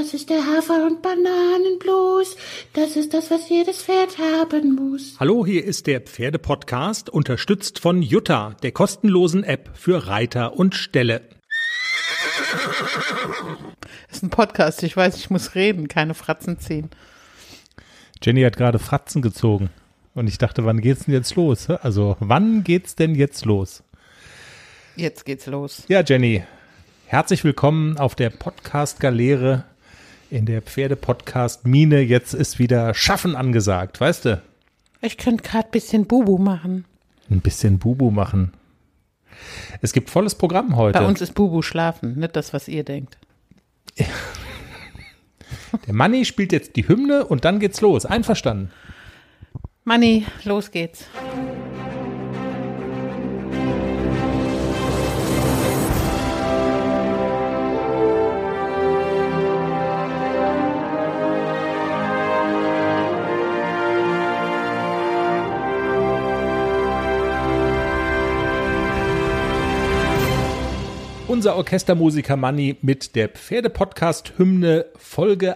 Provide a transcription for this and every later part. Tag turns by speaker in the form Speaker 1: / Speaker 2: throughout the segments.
Speaker 1: Das ist der Hafer- und Bananenblues. Das ist das, was jedes Pferd haben muss.
Speaker 2: Hallo, hier ist der Pferdepodcast, unterstützt von Jutta, der kostenlosen App für Reiter und Ställe.
Speaker 3: Das ist ein Podcast, ich weiß, ich muss reden, keine Fratzen ziehen.
Speaker 2: Jenny hat gerade Fratzen gezogen und ich dachte, wann geht's denn jetzt los? Also, wann geht's denn jetzt los?
Speaker 3: Jetzt geht's los.
Speaker 2: Ja, Jenny, herzlich willkommen auf der Podcast-Galeere in der Pferdepodcast-Mine. Jetzt ist wieder Schaffen angesagt, weißt du?
Speaker 3: Ich könnte gerade ein bisschen Bubu machen.
Speaker 2: Ein bisschen Bubu machen. Es gibt volles Programm heute.
Speaker 3: Bei uns ist Bubu schlafen, nicht das, was ihr denkt.
Speaker 2: Der Manni spielt jetzt die Hymne und dann geht's los. Einverstanden?
Speaker 3: Manni, los geht's.
Speaker 2: Unser Orchestermusiker Manni mit der Pferdepodcast-Hymne Folge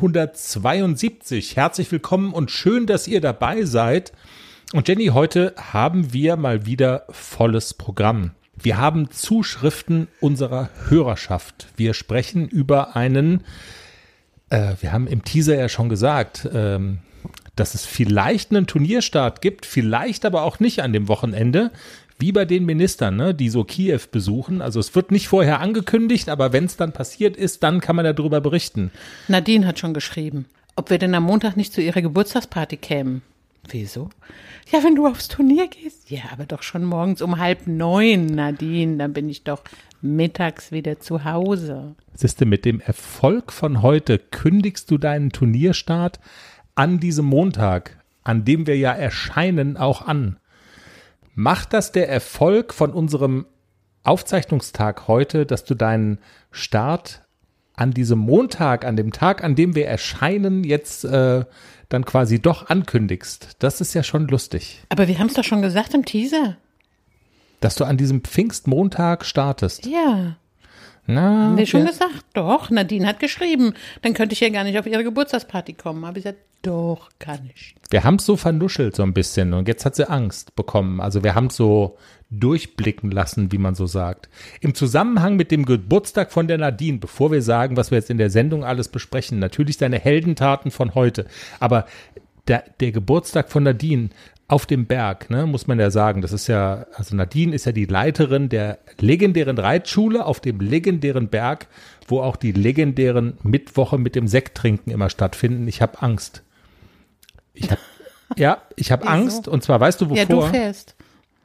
Speaker 2: 172. Herzlich willkommen und schön, dass ihr dabei seid. Und Jenny, heute haben wir mal wieder volles Programm. Wir haben Zuschriften unserer Hörerschaft. Wir sprechen über einen, wir haben im Teaser ja schon gesagt, dass es vielleicht einen Turnierstart gibt, vielleicht aber auch nicht an dem Wochenende. Wie bei den Ministern, ne, die so Kiew besuchen. Also es wird nicht vorher angekündigt, aber wenn es dann passiert ist, dann kann man darüber berichten.
Speaker 3: Nadine hat schon geschrieben, ob wir denn am Montag nicht zu ihrer Geburtstagsparty kämen. Wieso? Ja, wenn du aufs Turnier gehst. Ja, aber doch schon morgens um 8:30, Nadine. Dann bin ich doch mittags wieder zu Hause.
Speaker 2: Siehste, mit dem Erfolg von heute kündigst du deinen Turnierstart an diesem Montag, an dem wir ja erscheinen, auch an. Macht das der Erfolg von unserem Aufzeichnungstag heute, dass du deinen Start an diesem Montag, an dem Tag, an dem wir erscheinen, jetzt dann quasi doch ankündigst? Das ist ja schon lustig.
Speaker 3: Aber wir haben es doch schon gesagt im Teaser.
Speaker 2: Dass du an diesem Pfingstmontag startest.
Speaker 3: Ja.
Speaker 2: Na,
Speaker 3: Haben wir schon gesagt? Doch, Nadine hat geschrieben. Dann könnte ich ja gar nicht auf ihre Geburtstagsparty kommen. Aber ich gesagt, doch, kann ich.
Speaker 2: Wir haben es so vernuschelt so ein bisschen und jetzt hat sie Angst bekommen. Also wir haben es so durchblicken lassen, wie man so sagt. Im Zusammenhang mit dem Geburtstag von der Nadine, bevor wir sagen, was wir jetzt in der Sendung alles besprechen, natürlich seine Heldentaten von heute, aber der Geburtstag von Nadine auf dem Berg, ne, muss man ja sagen, das ist ja, also Nadine ist ja die Leiterin der legendären Reitschule auf dem legendären Berg, wo auch die legendären Mittwoche mit dem Sekttrinken immer stattfinden. Ich habe Angst. Ich habe Angst, und zwar, weißt du wovor?
Speaker 3: Ja, du fährst.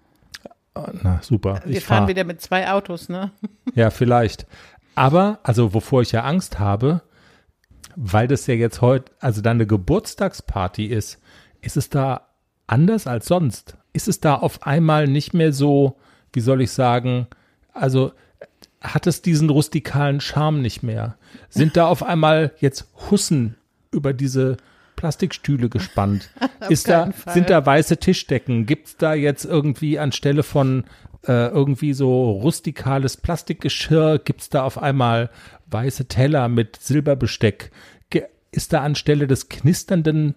Speaker 2: Na, super.
Speaker 3: Wir fahren wieder mit 2 Autos, ne?
Speaker 2: Ja, vielleicht. Aber, also wovor ich ja Angst habe, weil das ja jetzt heute, also dann eine Geburtstagsparty ist es da anders als sonst? Ist es da auf einmal nicht mehr so, wie soll ich sagen, also hat es diesen rustikalen Charme nicht mehr? Sind da auf einmal jetzt Hussen über diese Plastikstühle gespannt? Sind da weiße Tischdecken? Gibt's da jetzt irgendwie anstelle von irgendwie so rustikales Plastikgeschirr, gibt's da auf einmal weiße Teller mit Silberbesteck? Ist da anstelle des knisternden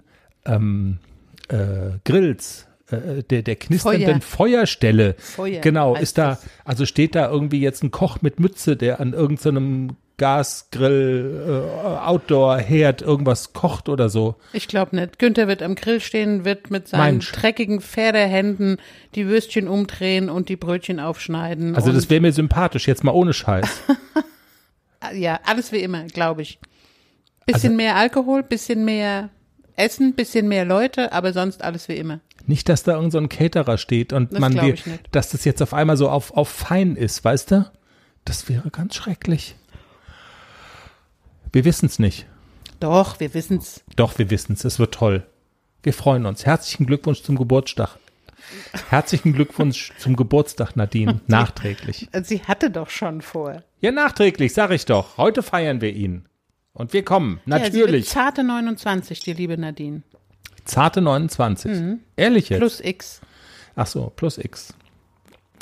Speaker 2: Grills, der knisternden Feuerstelle, genau, ist da, also steht da irgendwie jetzt ein Koch mit Mütze, der an irgendeinem Gasgrill, Outdoor-Herd irgendwas kocht oder so.
Speaker 3: Ich glaube nicht. Günther wird am Grill stehen, wird mit seinen dreckigen Pferdehänden die Würstchen umdrehen und die Brötchen aufschneiden.
Speaker 2: Also das wäre mir sympathisch, jetzt mal ohne Scheiß.
Speaker 3: Ja, alles wie immer, glaube ich. Bisschen mehr Alkohol, bisschen mehr Essen, bisschen mehr Leute, aber sonst alles wie immer.
Speaker 2: Nicht, dass da irgend so ein Caterer steht und dass das jetzt auf einmal so auf fein ist, weißt du? Das wäre ganz schrecklich. Wir wissen es nicht.
Speaker 3: Doch, wir wissen es.
Speaker 2: Doch, wir wissen es. Es wird toll. Wir freuen uns. Herzlichen Glückwunsch zum Geburtstag. Herzlichen Glückwunsch zum Geburtstag, Nadine. Nachträglich.
Speaker 3: Sie hatte doch schon vor.
Speaker 2: Ja, nachträglich, sag ich doch. Heute feiern wir ihn. Und wir kommen, natürlich.
Speaker 3: Ja, sie wird zarte 29, die liebe Nadine.
Speaker 2: Zarte 29. Ehrlich jetzt?
Speaker 3: Plus X.
Speaker 2: Ach so, plus X.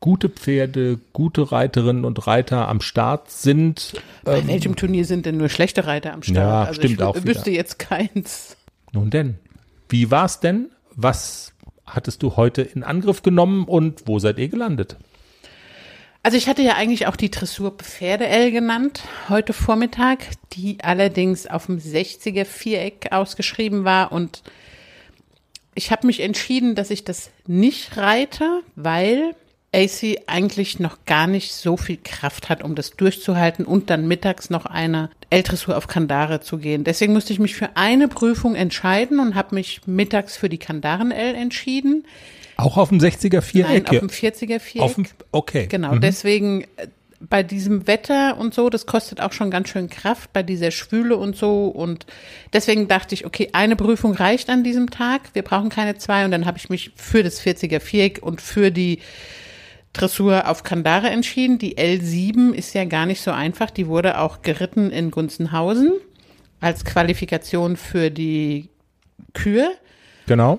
Speaker 2: gute Pferde, gute Reiterinnen und Reiter am Start sind.
Speaker 3: Bei welchem Turnier sind denn nur schlechte Reiter am Start?
Speaker 2: Ja,
Speaker 3: also
Speaker 2: stimmt auch
Speaker 3: ich
Speaker 2: wieder.
Speaker 3: wüsste jetzt keins.
Speaker 2: Nun denn, wie war's denn? Was hattest du heute in Angriff genommen und wo seid ihr gelandet?
Speaker 3: Also ich hatte ja eigentlich auch die Dressur Pferde-L genannt, heute Vormittag, die allerdings auf dem 60er Viereck ausgeschrieben war und ich habe mich entschieden, dass ich das nicht reite, weil AC eigentlich noch gar nicht so viel Kraft hat, um das durchzuhalten und dann mittags noch eine L-Dressur auf Kandare zu gehen. Deswegen musste ich mich für eine Prüfung entscheiden und habe mich mittags für die Kandaren-L entschieden.
Speaker 2: Auch auf dem 60er Viereck?
Speaker 3: Nein, auf dem 40er Viereck.
Speaker 2: Okay.
Speaker 3: Genau, deswegen bei diesem Wetter und so, das kostet auch schon ganz schön Kraft, bei dieser Schwüle und so. Und deswegen dachte ich, okay, eine Prüfung reicht an diesem Tag, wir brauchen keine zwei. Und dann habe ich mich für das 40er Viereck und für die Dressur auf Kandare entschieden. Die L7 ist ja gar nicht so einfach, die wurde auch geritten in Gunzenhausen als Qualifikation für die Kür.
Speaker 2: Genau.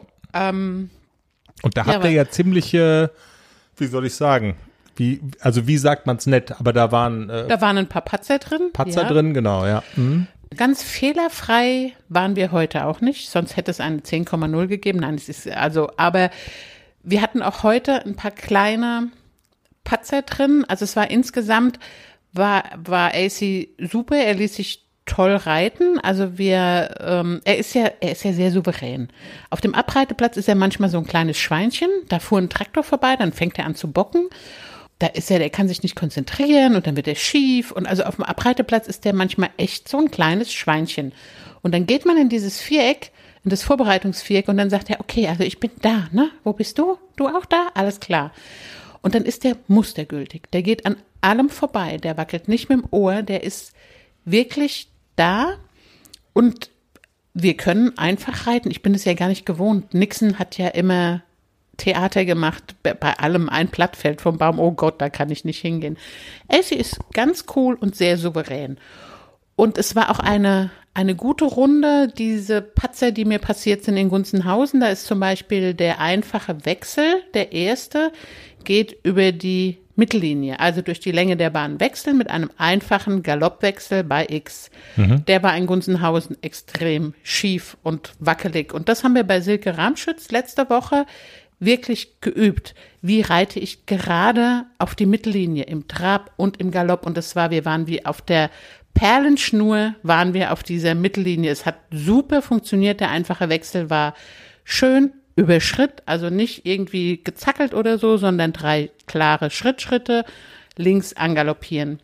Speaker 2: Und da habt ihr ja ziemliche, wie soll ich sagen, wie sagt man's nett, aber da waren
Speaker 3: ein paar Patzer drin.
Speaker 2: Drin, genau, ja. Mhm.
Speaker 3: Ganz fehlerfrei waren wir heute auch nicht, sonst hätte es eine 10,0 gegeben. Nein, es ist aber wir hatten auch heute ein paar kleine Patzer drin. Also es war insgesamt, war AC super, er ließ sich toll reiten, also er ist ja sehr souverän. Auf dem Abreiteplatz ist er manchmal so ein kleines Schweinchen, da fuhr ein Traktor vorbei, dann fängt er an zu bocken, der kann sich nicht konzentrieren und dann wird er schief und also auf dem Abreiteplatz ist der manchmal echt so ein kleines Schweinchen. Und dann geht man in dieses Viereck, in das Vorbereitungsviereck und dann sagt er, okay, also ich bin da, ne? Wo bist du? Du auch da? Alles klar. Und dann ist der mustergültig, der geht an allem vorbei, der wackelt nicht mit dem Ohr, der ist wirklich da und wir können einfach reiten. Ich bin es ja gar nicht gewohnt. Nixon hat ja immer Theater gemacht, bei allem ein Blatt fällt vom Baum, oh Gott, da kann ich nicht hingehen. Elsie ist ganz cool und sehr souverän. Und es war auch eine gute Runde, diese Patzer, die mir passiert sind in Gunzenhausen. Da ist zum Beispiel der einfache Wechsel, der erste, geht über die Mittellinie, also durch die Länge der Bahn wechseln mit einem einfachen Galoppwechsel bei X. Der war in Gunzenhausen extrem schief und wackelig. Und das haben wir bei Silke Ramschütz letzte Woche wirklich geübt. Wie reite ich gerade auf die Mittellinie im Trab und im Galopp? Und wir waren wie auf der Perlenschnur, waren wir auf dieser Mittellinie. Es hat super funktioniert. Der einfache Wechsel war schön über Schritt, also nicht irgendwie gezackelt oder so, sondern 3 klare Schritte, links angaloppieren.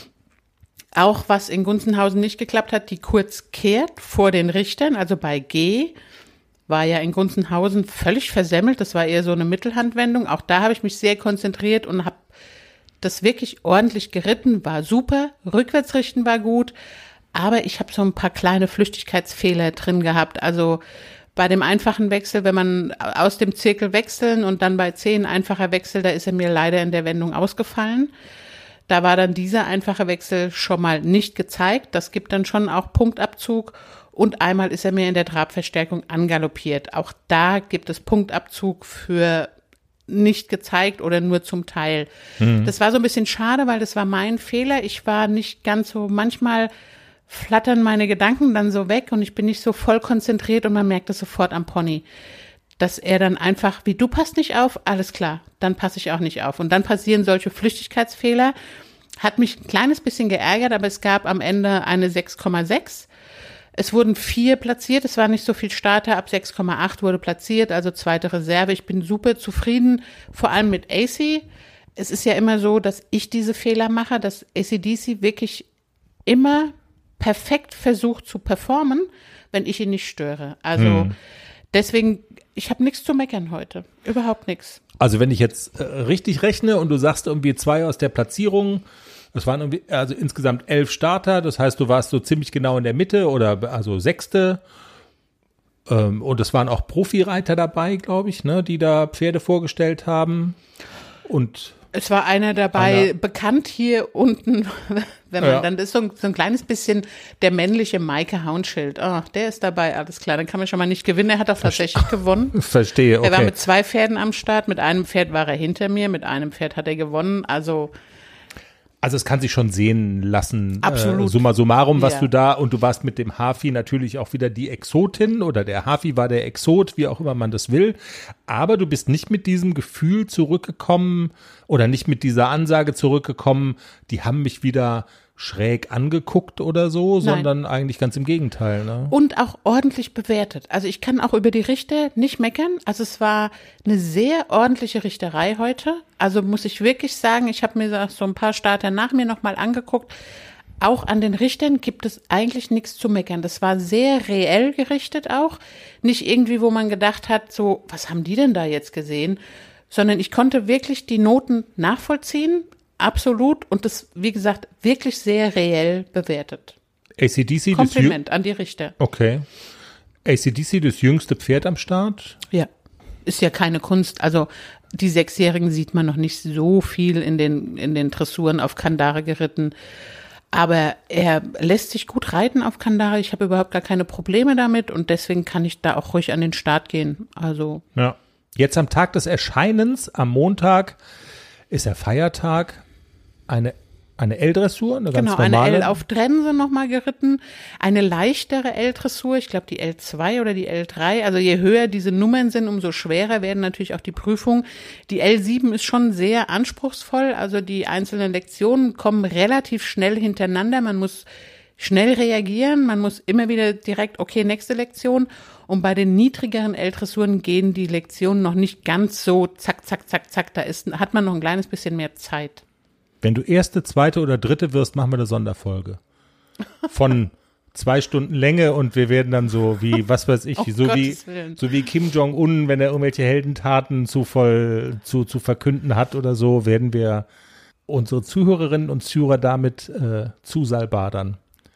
Speaker 3: Auch was in Gunzenhausen nicht geklappt hat, die kurz kehrt vor den Richtern, also bei G, war ja in Gunzenhausen völlig versemmelt, das war eher so eine Mittelhandwendung. Auch da habe ich mich sehr konzentriert und habe das wirklich ordentlich geritten, war super, rückwärts richten war gut, aber ich habe so ein paar kleine Flüchtigkeitsfehler drin gehabt, also bei dem einfachen Wechsel, wenn man aus dem Zirkel wechseln und dann bei 10 einfacher Wechsel, da ist er mir leider in der Wendung ausgefallen. Da war dann dieser einfache Wechsel schon mal nicht gezeigt. Das gibt dann schon auch Punktabzug. Und einmal ist er mir in der Trabverstärkung angaloppiert. Auch da gibt es Punktabzug für nicht gezeigt oder nur zum Teil. Das war so ein bisschen schade, weil das war mein Fehler. Ich war nicht ganz so, manchmal flattern meine Gedanken dann so weg und ich bin nicht so voll konzentriert und man merkt das sofort am Pony, dass er dann einfach, wie du passt nicht auf, alles klar, dann passe ich auch nicht auf. Und dann passieren solche Flüchtigkeitsfehler. Hat mich ein kleines bisschen geärgert, aber es gab am Ende eine 6,6. Es wurden 4 platziert, es war nicht so viel Starter, ab 6,8 wurde platziert, also zweite Reserve. Ich bin super zufrieden, vor allem mit AC. Es ist ja immer so, dass ich diese Fehler mache, dass AC/DC wirklich immer perfekt versucht zu performen, wenn ich ihn nicht störe. Also deswegen, ich habe nichts zu meckern heute. Überhaupt nichts.
Speaker 2: Also wenn ich jetzt richtig rechne und du sagst irgendwie 2 aus der Platzierung, es waren irgendwie, also insgesamt 11 Starter, das heißt, du warst so ziemlich genau in der Mitte oder also 6. Und es waren auch Profireiter dabei, glaube ich, ne, die da Pferde vorgestellt haben. Und
Speaker 3: Es war einer dabei, bekannt hier unten, wenn man dann ist so ein kleines bisschen der männliche Maike Haunschild. Oh, der ist dabei, alles klar, dann kann man schon mal nicht gewinnen. Er hat auch tatsächlich gewonnen.
Speaker 2: Verstehe, okay.
Speaker 3: Er war mit 2 Pferden am Start, mit einem Pferd war er hinter mir, mit einem Pferd hat er gewonnen, also
Speaker 2: es kann sich schon sehen lassen,
Speaker 3: absolut.
Speaker 2: Summa summarum, was du da, und du warst mit dem Hafi natürlich auch wieder die Exotin, oder der Hafi war der Exot, wie auch immer man das will, aber du bist nicht mit diesem Gefühl zurückgekommen oder nicht mit dieser Ansage zurückgekommen, die haben mich wieder schräg angeguckt oder so,
Speaker 3: Nein.
Speaker 2: sondern eigentlich ganz im Gegenteil. Ne?
Speaker 3: Und auch ordentlich bewertet. Also ich kann auch über die Richter nicht meckern. Also es war eine sehr ordentliche Richterei heute. Also muss ich wirklich sagen, ich habe mir so ein paar Starter nach mir nochmal angeguckt. Auch an den Richtern gibt es eigentlich nichts zu meckern. Das war sehr reell gerichtet auch. Nicht irgendwie, wo man gedacht hat, so, was haben die denn da jetzt gesehen? Sondern ich konnte wirklich die Noten nachvollziehen. Absolut. Und das, wie gesagt, wirklich sehr reell bewertet.
Speaker 2: AC/DC,
Speaker 3: Kompliment an die Richter.
Speaker 2: Okay. AC/DC, das jüngste Pferd am Start?
Speaker 3: Ja. Ist ja keine Kunst. Also die 6-Jährigen sieht man noch nicht so viel in den Dressuren auf Kandare geritten. Aber er lässt sich gut reiten auf Kandare. Ich habe überhaupt gar keine Probleme damit. Und deswegen kann ich da auch ruhig an den Start gehen. Also.
Speaker 2: Ja. Jetzt am Tag des Erscheinens, am Montag, ist der Feiertag. Eine L-Dressur, eine ganz normale.
Speaker 3: Genau, eine L auf Trense nochmal geritten, eine leichtere L-Dressur, ich glaube die L2 oder die L3, also je höher diese Nummern sind, umso schwerer werden natürlich auch die Prüfungen. Die L7 ist schon sehr anspruchsvoll, also die einzelnen Lektionen kommen relativ schnell hintereinander, man muss schnell reagieren, man muss immer wieder direkt, okay, nächste Lektion. Und bei den niedrigeren L-Dressuren gehen die Lektionen noch nicht ganz so zack, zack, zack, zack, hat man noch ein kleines bisschen mehr Zeit.
Speaker 2: Wenn du erste, zweite oder dritte wirst, machen wir eine Sonderfolge. Von 2 Stunden Länge und wir werden dann so wie, was weiß ich, so wie Kim Jong-un, wenn er irgendwelche Heldentaten zu verkünden hat oder so, werden wir unsere Zuhörerinnen und Zuhörer damit zusalbadern.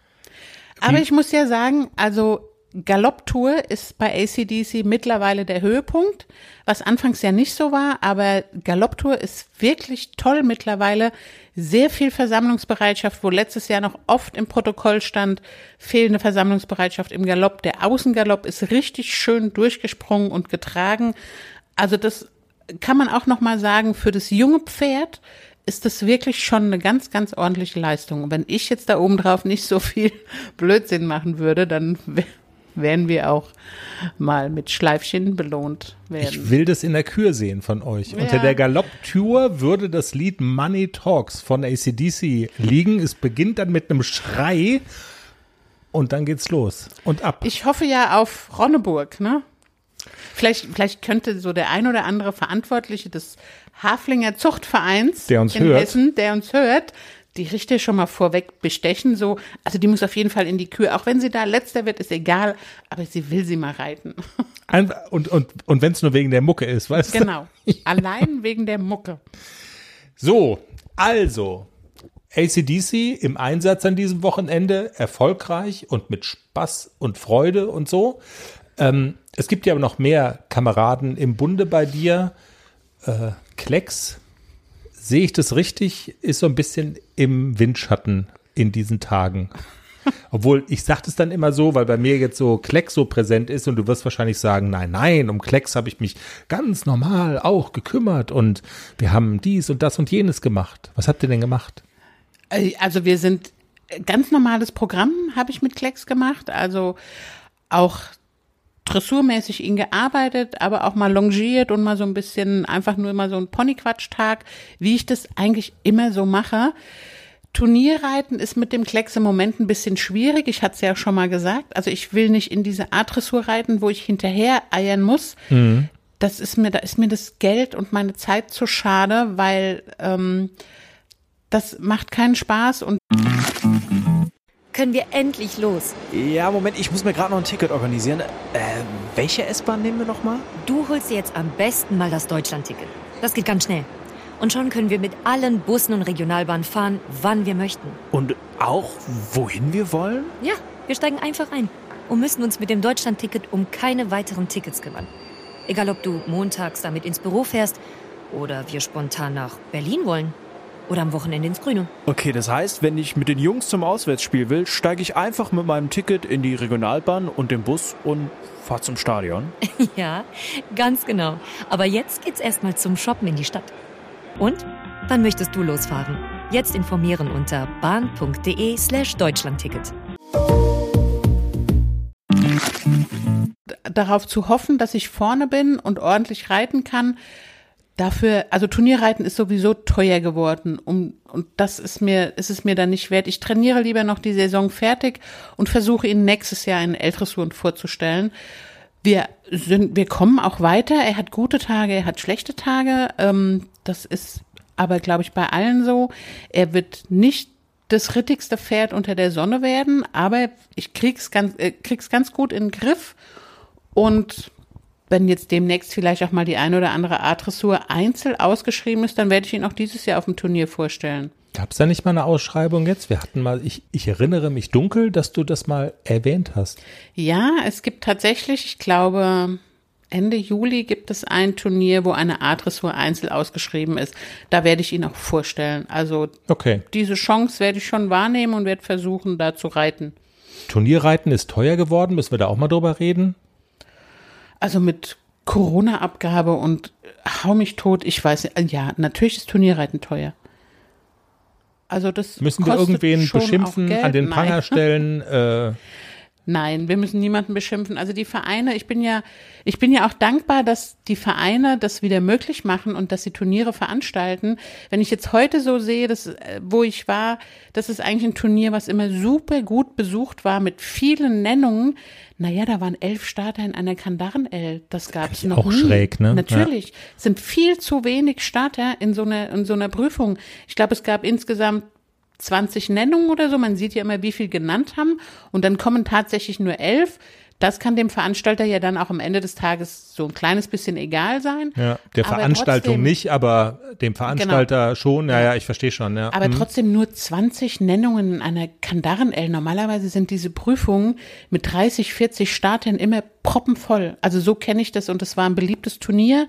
Speaker 3: Aber ich muss ja sagen, also Galopptour ist bei AC/DC mittlerweile der Höhepunkt, was anfangs ja nicht so war, aber Galopptour ist wirklich toll mittlerweile. Sehr viel Versammlungsbereitschaft, wo letztes Jahr noch oft im Protokoll stand, fehlende Versammlungsbereitschaft im Galopp. Der Außengalopp ist richtig schön durchgesprungen und getragen. Also das kann man auch nochmal sagen, für das junge Pferd ist das wirklich schon eine ganz, ganz ordentliche Leistung. Und wenn ich jetzt da oben drauf nicht so viel Blödsinn machen würde, dann werden wir auch mal mit Schleifchen belohnt werden.
Speaker 2: Ich will das in der Kür sehen von euch. Ja. Unter der Galopptour würde das Lied Money Talks von AC/DC liegen. Es beginnt dann mit einem Schrei und dann geht's los und ab.
Speaker 3: Ich hoffe ja auf Ronneburg, ne? Vielleicht könnte so der ein oder andere Verantwortliche des Haflinger Zuchtvereins in Hessen, der uns hört, die Richter schon mal vorweg bestechen, so, also die muss auf jeden Fall in die Kür, auch wenn sie da letzter wird, ist egal, aber sie will sie mal reiten.
Speaker 2: Und wenn es nur wegen der Mucke ist, weißt du?
Speaker 3: Genau, allein wegen der Mucke.
Speaker 2: So, also, AC/DC im Einsatz an diesem Wochenende, erfolgreich und mit Spaß und Freude und so. Es gibt ja aber noch mehr Kameraden im Bunde bei dir. Klecks, sehe ich das richtig, ist so ein bisschen im Windschatten in diesen Tagen. Obwohl, ich sage das dann immer so, weil bei mir jetzt so Klecks so präsent ist und du wirst wahrscheinlich sagen, nein, um Klecks habe ich mich ganz normal auch gekümmert und wir haben dies und das und jenes gemacht. Was habt ihr denn gemacht?
Speaker 3: Also wir sind, ganz normales Programm habe ich mit Klecks gemacht, also auch dressurmäßig ihn gearbeitet, aber auch mal longiert und mal so ein bisschen, einfach nur mal so ein Ponyquatschtag, wie ich das eigentlich immer so mache. Turnierreiten ist mit dem Klecks im Moment ein bisschen schwierig. Ich hatte es ja schon mal gesagt. Also ich will nicht in diese A-Dressur reiten, wo ich hinterher eiern muss. Mhm. Da ist mir das Geld und meine Zeit zu schade, weil das macht keinen Spaß und
Speaker 4: können wir endlich los.
Speaker 5: Ja, Moment, ich muss mir gerade noch ein Ticket organisieren. Welche S-Bahn nehmen wir nochmal?
Speaker 4: Du holst dir jetzt am besten mal das Deutschland-Ticket. Das geht ganz schnell. Und schon können wir mit allen Bussen und Regionalbahnen fahren, wann wir möchten.
Speaker 5: Und auch, wohin wir wollen?
Speaker 4: Ja, wir steigen einfach ein und müssen uns mit dem Deutschland-Ticket um keine weiteren Tickets kümmern. Egal, ob du montags damit ins Büro fährst Oder wir spontan nach Berlin wollen. Oder am Wochenende ins Grüne.
Speaker 5: Okay, das heißt, wenn ich mit den Jungs zum Auswärtsspiel will, steige ich einfach mit meinem Ticket in die Regionalbahn und den Bus und fahre zum Stadion.
Speaker 4: Ja, ganz genau. Aber jetzt geht's erstmal zum Shoppen in die Stadt. Und? Wann möchtest du losfahren? Jetzt informieren unter bahn.de/Deutschlandticket.
Speaker 3: Darauf zu hoffen, dass ich vorne bin und ordentlich reiten kann, dafür, also Turnierreiten ist sowieso teuer geworden und ist es mir dann nicht wert. Ich trainiere lieber noch die Saison fertig und versuche ihn nächstes Jahr in L-Dressuren vorzustellen. Wir kommen auch weiter. Er hat gute Tage, er hat schlechte Tage. Das ist aber, glaube ich, bei allen so. Er wird nicht das rittigste Pferd unter der Sonne werden, aber ich krieg's ganz gut in den Griff. Und wenn jetzt demnächst vielleicht auch mal die eine oder andere A-Dressur einzeln ausgeschrieben ist, dann werde ich ihn auch dieses Jahr auf dem Turnier vorstellen.
Speaker 2: Gab es da nicht mal eine Ausschreibung jetzt? Wir hatten mal, ich erinnere mich dunkel, dass du das mal erwähnt hast.
Speaker 3: Ja, es gibt tatsächlich, ich glaube, Ende Juli gibt es ein Turnier, wo eine A-Dressur einzeln ausgeschrieben ist. Da werde ich ihn auch vorstellen. Also
Speaker 2: okay.
Speaker 3: Diese Chance werde ich schon wahrnehmen und werde versuchen, da zu reiten.
Speaker 2: Turnierreiten ist teuer geworden, müssen wir da auch mal drüber reden?
Speaker 3: Also mit Corona-Abgabe und hau mich tot, ich weiß nicht, ja, natürlich ist Turnierreiten teuer. Also das
Speaker 2: müssen wir irgendwen beschimpfen, an den Pranger stellen?
Speaker 3: Nein, wir müssen niemanden beschimpfen. Also die Vereine, ich bin ja auch dankbar, dass die Vereine das wieder möglich machen und dass sie Turniere veranstalten. Wenn ich jetzt heute so sehe, wo ich war, das ist eigentlich ein Turnier, was immer super gut besucht war, mit vielen Nennungen. Naja, da waren 11 Starter in einer Kandaren-L. Das gab's noch
Speaker 2: auch
Speaker 3: nie.
Speaker 2: Schräg, ne?
Speaker 3: Natürlich. Ja. Es sind viel zu wenig Starter in so einer Prüfung. Ich glaube, es gab insgesamt 20 Nennungen oder so. Man sieht ja immer, wie viel genannt haben. Und dann kommen tatsächlich nur 11. Das kann dem Veranstalter ja dann auch am Ende des Tages so ein kleines bisschen egal sein. Ja,
Speaker 2: der Veranstaltung nicht, aber dem Veranstalter schon. Ja, ich verstehe schon. Ja.
Speaker 3: Aber trotzdem nur 20 Nennungen in einer Kandaren-L. Normalerweise sind diese Prüfungen mit 30, 40 Startern immer proppenvoll. Also so kenne ich das und das war ein beliebtes Turnier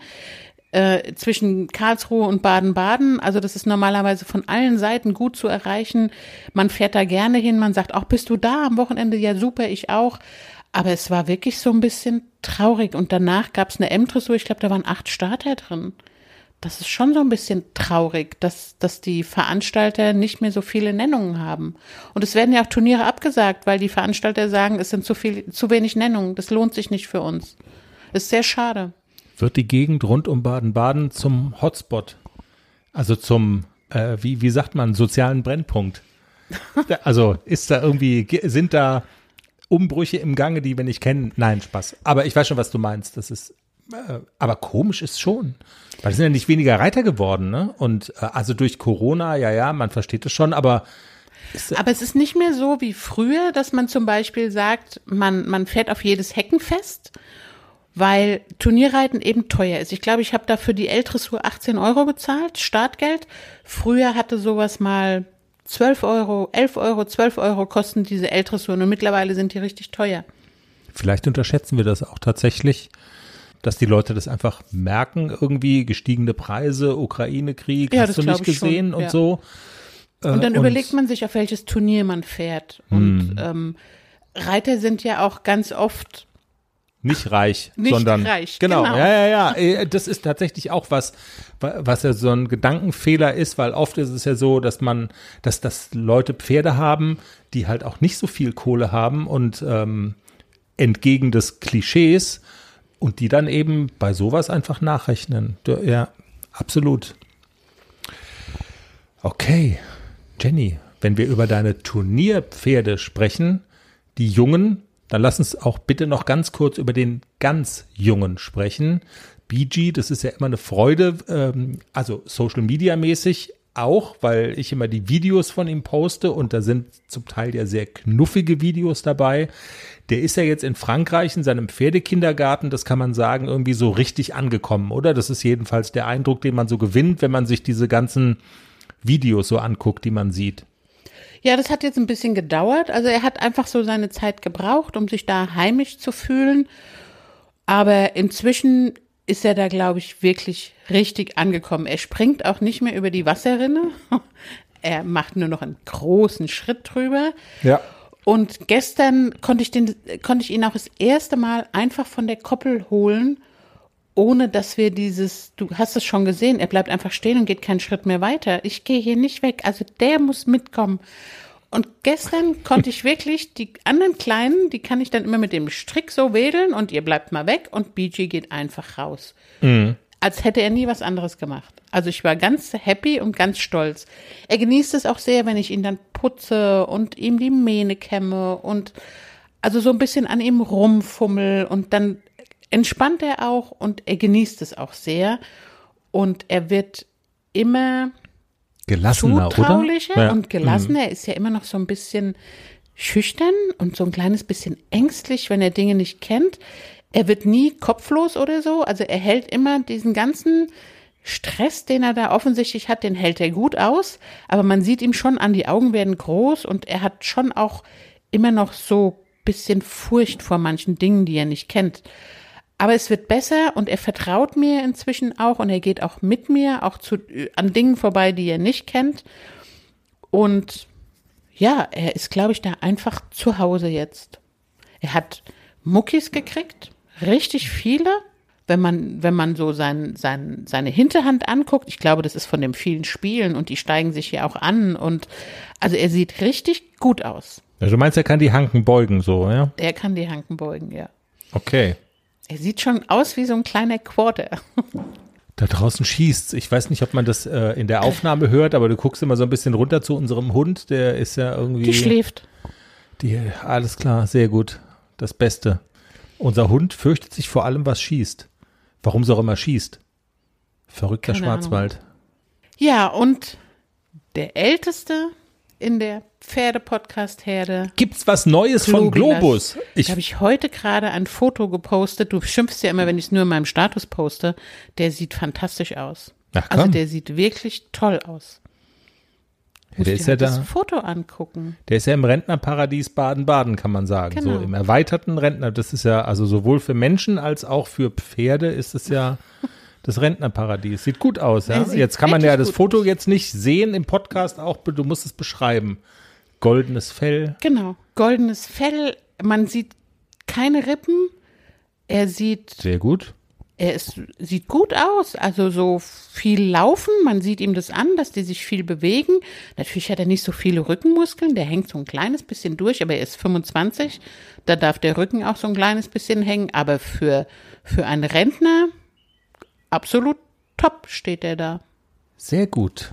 Speaker 3: zwischen Karlsruhe und Baden-Baden. Also das ist normalerweise von allen Seiten gut zu erreichen. Man fährt da gerne hin, man sagt, auch bist du da am Wochenende? Ja, super, ich auch. Aber es war wirklich so ein bisschen traurig. Und danach gab es eine M-Dressur, ich glaube, da waren 8 Starter drin. Das ist schon so ein bisschen traurig, dass die Veranstalter nicht mehr so viele Nennungen haben. Und es werden ja auch Turniere abgesagt, weil die Veranstalter sagen, es sind zu wenig Nennungen. Das lohnt sich nicht für uns. Das ist sehr schade.
Speaker 2: Wird die Gegend rund um Baden-Baden zum Hotspot? Also zum, wie sagt man, sozialen Brennpunkt? Also sind da Umbrüche im Gange, die wir nicht kennen? Nein, Spaß. Aber ich weiß schon, was du meinst. Das ist, aber komisch ist schon. Weil es sind ja nicht weniger Reiter geworden, ne? Und also durch Corona, ja, man versteht es schon, aber es
Speaker 3: ist nicht mehr so wie früher, dass man zum Beispiel sagt, man fährt auf jedes Heckenfest, weil Turnierreiten eben teuer ist. Ich glaube, ich habe dafür die L-Dressur 18 € bezahlt, Startgeld. Früher hatte sowas mal 12 €, 11 €, 12 € kosten diese L-Dressuren und mittlerweile sind die richtig teuer.
Speaker 2: Vielleicht unterschätzen wir das auch tatsächlich, dass die Leute das einfach merken, irgendwie gestiegene Preise, Ukraine-Krieg, hast du nicht gesehen schon, und so.
Speaker 3: Und dann überlegt man sich, auf welches Turnier man fährt. Und Reiter sind ja auch ganz oft
Speaker 2: nicht reich, sondern
Speaker 3: reich,
Speaker 2: genau. Ja. Das ist tatsächlich auch was ja so ein Gedankenfehler ist, weil oft ist es ja so, dass Leute Pferde haben, die halt auch nicht so viel Kohle haben und entgegen des Klischees und die dann eben bei sowas einfach nachrechnen. Ja, absolut. Okay, Jenny, wenn wir über deine Turnierpferde sprechen, die Jungen, dann lass uns auch bitte noch ganz kurz über den ganz Jungen sprechen. BG, das ist ja immer eine Freude, also Social Media mäßig auch, weil ich immer die Videos von ihm poste und da sind zum Teil ja sehr knuffige Videos dabei. Der ist ja jetzt in Frankreich in seinem Pferdekindergarten, das kann man sagen, irgendwie so richtig angekommen, oder? Das ist jedenfalls der Eindruck, den man so gewinnt, wenn man sich diese ganzen Videos so anguckt, die man sieht.
Speaker 3: Ja, das hat jetzt ein bisschen gedauert. Also er hat einfach so seine Zeit gebraucht, um sich da heimisch zu fühlen. Aber inzwischen ist er da, glaube ich, wirklich richtig angekommen. Er springt auch nicht mehr über die Wasserrinne. Er macht nur noch einen großen Schritt drüber.
Speaker 2: Ja.
Speaker 3: Und gestern konnte ich ihn auch das erste Mal einfach von der Koppel holen, ohne dass wir du hast es schon gesehen, er bleibt einfach stehen und geht keinen Schritt mehr weiter. Ich gehe hier nicht weg, also der muss mitkommen. Und gestern konnte ich wirklich die anderen Kleinen, die kann ich dann immer mit dem Strick so wedeln und ihr bleibt mal weg und BG geht einfach raus. Mhm. Als hätte er nie was anderes gemacht. Also ich war ganz happy und ganz stolz. Er genießt es auch sehr, wenn ich ihn dann putze und ihm die Mähne kämme und also so ein bisschen an ihm rumfummel und dann entspannt er auch und er genießt es auch sehr und er wird immer
Speaker 2: gelassener,
Speaker 3: zutraulicher
Speaker 2: oder? Ja.
Speaker 3: Und gelassener. Er ist ja immer noch so ein bisschen schüchtern und so ein kleines bisschen ängstlich, wenn er Dinge nicht kennt. Er wird nie kopflos oder so. Also er hält immer diesen ganzen Stress, den er da offensichtlich hat, den hält er gut aus. Aber man sieht ihm schon an, die Augen werden groß und er hat schon auch immer noch so ein bisschen Furcht vor manchen Dingen, die er nicht kennt. Aber es wird besser und er vertraut mir inzwischen auch und er geht auch mit mir auch an Dingen vorbei, die er nicht kennt. Und ja, er ist, glaube ich, da einfach zu Hause jetzt. Er hat Muckis gekriegt, richtig viele. Wenn man so seine Hinterhand anguckt, ich glaube, das ist von dem vielen Spielen und die steigen sich hier auch an und also er sieht richtig gut aus.
Speaker 2: Also du meinst, er kann die Hanken beugen so, ja?
Speaker 3: Er kann die Hanken beugen, ja.
Speaker 2: Okay.
Speaker 3: Er sieht schon aus wie so ein kleiner Quarter.
Speaker 2: Da draußen schießt's. Ich weiß nicht, ob man das in der Aufnahme hört, aber du guckst immer so ein bisschen runter zu unserem Hund, der ist ja irgendwie.
Speaker 3: Die schläft.
Speaker 2: Alles klar, sehr gut. Das Beste. Unser Hund fürchtet sich vor allem, was schießt. Warum sie auch immer schießt. Verrückter
Speaker 3: Keine
Speaker 2: Schwarzwald.
Speaker 3: Ahnung. Ja, und der Älteste in der Pferde-Podcast-Herde.
Speaker 2: Gibt's was Neues von Globus?
Speaker 3: Da habe ich heute gerade ein Foto gepostet. Du schimpfst ja immer, wenn ich es nur in meinem Status poste. Der sieht fantastisch aus.
Speaker 2: Ach, komm.
Speaker 3: Also der sieht wirklich toll aus.
Speaker 2: Ja, der ist ja
Speaker 3: das
Speaker 2: da.
Speaker 3: Foto angucken.
Speaker 2: Der ist ja im Rentnerparadies Baden-Baden, kann man sagen.
Speaker 3: Genau.
Speaker 2: So im erweiterten Rentner. Das ist ja, also sowohl für Menschen als auch für Pferde ist es ja das Rentnerparadies. Sieht gut aus, ja. Jetzt kann man ja das Foto jetzt nicht sehen im Podcast auch, du musst es beschreiben. Goldenes Fell.
Speaker 3: Genau, goldenes Fell. Man sieht keine Rippen. Er sieht
Speaker 2: Sehr gut.
Speaker 3: sieht gut aus, also so viel laufen, man sieht ihm das an, dass die sich viel bewegen. Natürlich hat er nicht so viele Rückenmuskeln, der hängt so ein kleines bisschen durch, aber er ist 25, da darf der Rücken auch so ein kleines bisschen hängen, aber für einen Rentner absolut top steht er da.
Speaker 2: Sehr gut.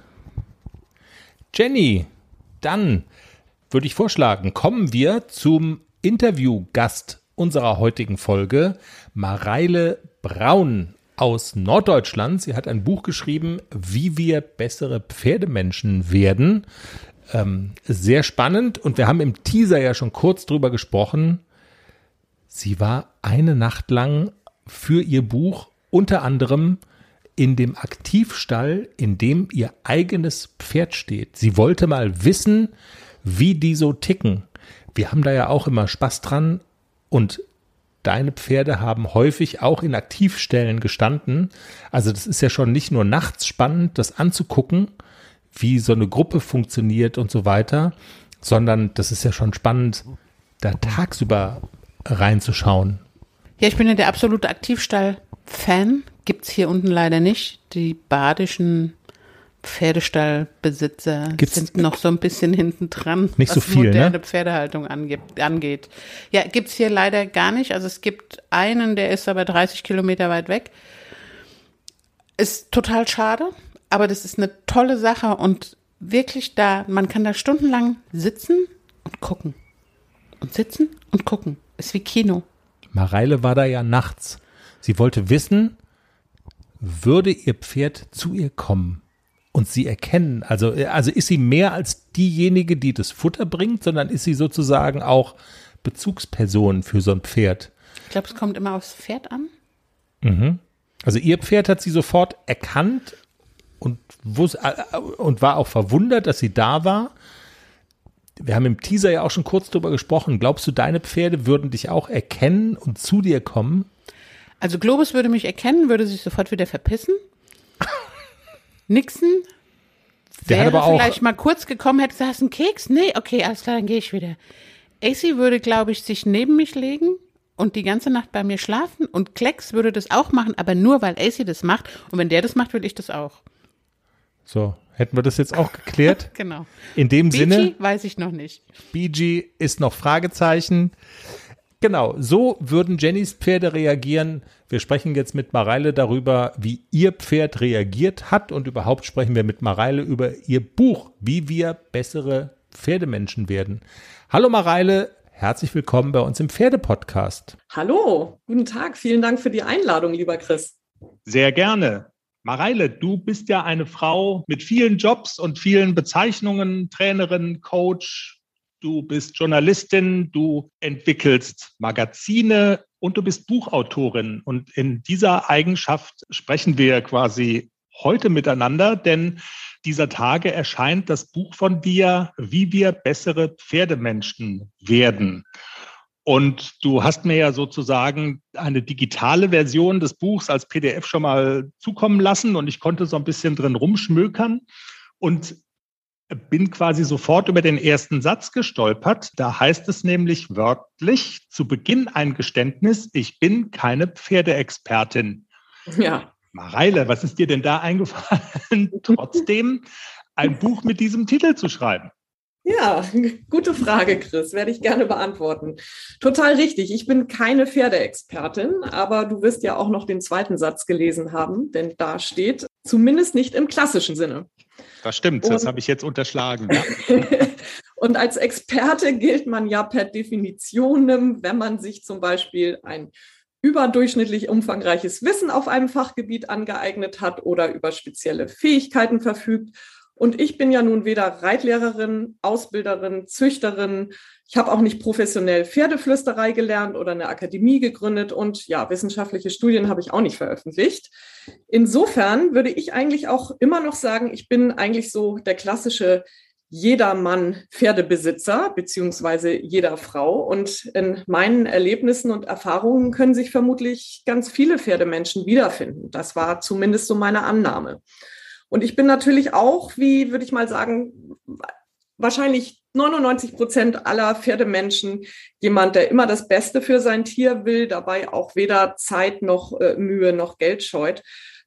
Speaker 2: Jenny, dann würde ich vorschlagen, kommen wir zum Interviewgast unserer heutigen Folge, Mareile Braun aus Norddeutschland. Sie hat ein Buch geschrieben, wie wir bessere Pferdemenschen werden. Sehr spannend und wir haben im Teaser ja schon kurz drüber gesprochen. Sie war eine Nacht lang für ihr Buch unter anderem in dem Aktivstall, in dem ihr eigenes Pferd steht. Sie wollte mal wissen, wie die so ticken. Wir haben da ja auch immer Spaß dran und deine Pferde haben häufig auch in Aktivstellen gestanden. Also das ist ja schon nicht nur nachts spannend, das anzugucken, wie so eine Gruppe funktioniert und so weiter, sondern das ist ja schon spannend, da tagsüber reinzuschauen.
Speaker 3: Ja, ich bin ja der absolute Aktivstall-Fan. Gibt's hier unten leider nicht. Die badischen Pferdestallbesitzer sind noch so ein bisschen hinten dran,
Speaker 2: nicht
Speaker 3: was
Speaker 2: so viel,
Speaker 3: moderne
Speaker 2: ne?
Speaker 3: Pferdehaltung angeht. Ja, gibt's hier leider gar nicht. Also es gibt einen, der ist aber 30 Kilometer weit weg. Ist total schade, aber das ist eine tolle Sache und wirklich man kann da stundenlang sitzen und gucken. Und sitzen und gucken. Ist wie Kino.
Speaker 2: Mareile war da ja nachts. Sie wollte wissen, würde ihr Pferd zu ihr kommen und sie erkennen? Also ist sie mehr als diejenige, die das Futter bringt, sondern ist sie sozusagen auch Bezugsperson für so ein Pferd?
Speaker 3: Ich glaube, es kommt immer aufs Pferd an.
Speaker 2: Mhm. Also ihr Pferd hat sie sofort erkannt und war auch verwundert, dass sie da war. Wir haben im Teaser ja auch schon kurz drüber gesprochen. Glaubst du, deine Pferde würden dich auch erkennen und zu dir kommen?
Speaker 3: Also Globus würde mich erkennen, würde sich sofort wieder verpissen. Nixon
Speaker 2: Der hat
Speaker 3: wäre
Speaker 2: aber auch-
Speaker 3: vielleicht mal kurz gekommen, hätte gesagt, hast du einen Keks? Nee, okay, alles klar, dann gehe ich wieder. AC würde, glaube ich, sich neben mich legen und die ganze Nacht bei mir schlafen und Klecks würde das auch machen, aber nur, weil AC das macht. Und wenn der das macht, will ich das auch.
Speaker 2: So, hätten wir das jetzt auch geklärt?
Speaker 3: Genau.
Speaker 2: In dem Sinne,
Speaker 3: BG weiß ich noch nicht.
Speaker 2: BG ist noch Fragezeichen. Genau, so würden Jennys Pferde reagieren. Wir sprechen jetzt mit Mareile darüber, wie ihr Pferd reagiert hat und überhaupt sprechen wir mit Mareile über ihr Buch, wie wir bessere Pferdemenschen werden. Hallo Mareile, herzlich willkommen bei uns im Pferdepodcast.
Speaker 6: Hallo, guten Tag. Vielen Dank für die Einladung, lieber Chris.
Speaker 7: Sehr gerne. Mareile, du bist ja eine Frau mit vielen Jobs und vielen Bezeichnungen, Trainerin, Coach. Du bist Journalistin, du entwickelst Magazine und du bist Buchautorin. Und in dieser Eigenschaft sprechen wir quasi heute miteinander, denn dieser Tage erscheint das Buch von dir, wie wir bessere Pferdemenschen werden. Und du hast mir ja sozusagen eine digitale Version des Buchs als PDF schon mal zukommen lassen und ich konnte so ein bisschen drin rumschmökern und bin quasi sofort über den ersten Satz gestolpert. Da heißt es nämlich wörtlich, zu Beginn ein Geständnis, ich bin keine Pferdeexpertin.
Speaker 6: Ja,
Speaker 7: Mareile, was ist dir denn da eingefallen, trotzdem ein Buch mit diesem Titel zu schreiben?
Speaker 6: ja, gute Frage, Chris. Werde ich gerne beantworten. Total richtig. Ich bin keine Pferdeexpertin, aber du wirst ja auch noch den zweiten Satz gelesen haben, denn da steht, zumindest nicht im klassischen Sinne.
Speaker 7: Das stimmt, das habe ich jetzt unterschlagen. Ja.
Speaker 6: Und als Experte gilt man ja per Definition, wenn man sich zum Beispiel ein überdurchschnittlich umfangreiches Wissen auf einem Fachgebiet angeeignet hat oder über spezielle Fähigkeiten verfügt. Und ich bin ja nun weder Reitlehrerin, Ausbilderin, Züchterin. Ich habe auch nicht professionell Pferdeflüsterei gelernt oder eine Akademie gegründet und ja, wissenschaftliche Studien habe ich auch nicht veröffentlicht. Insofern würde ich eigentlich auch immer noch sagen, ich bin eigentlich so der klassische Jedermann-Pferdebesitzer beziehungsweise jeder Frau. Und in meinen Erlebnissen und Erfahrungen können sich vermutlich ganz viele Pferdemenschen wiederfinden. Das war zumindest so meine Annahme. Und ich bin natürlich auch, wie würde ich mal sagen, wahrscheinlich 99% aller Pferdemenschen jemand, der immer das Beste für sein Tier will, dabei auch weder Zeit noch Mühe noch Geld scheut,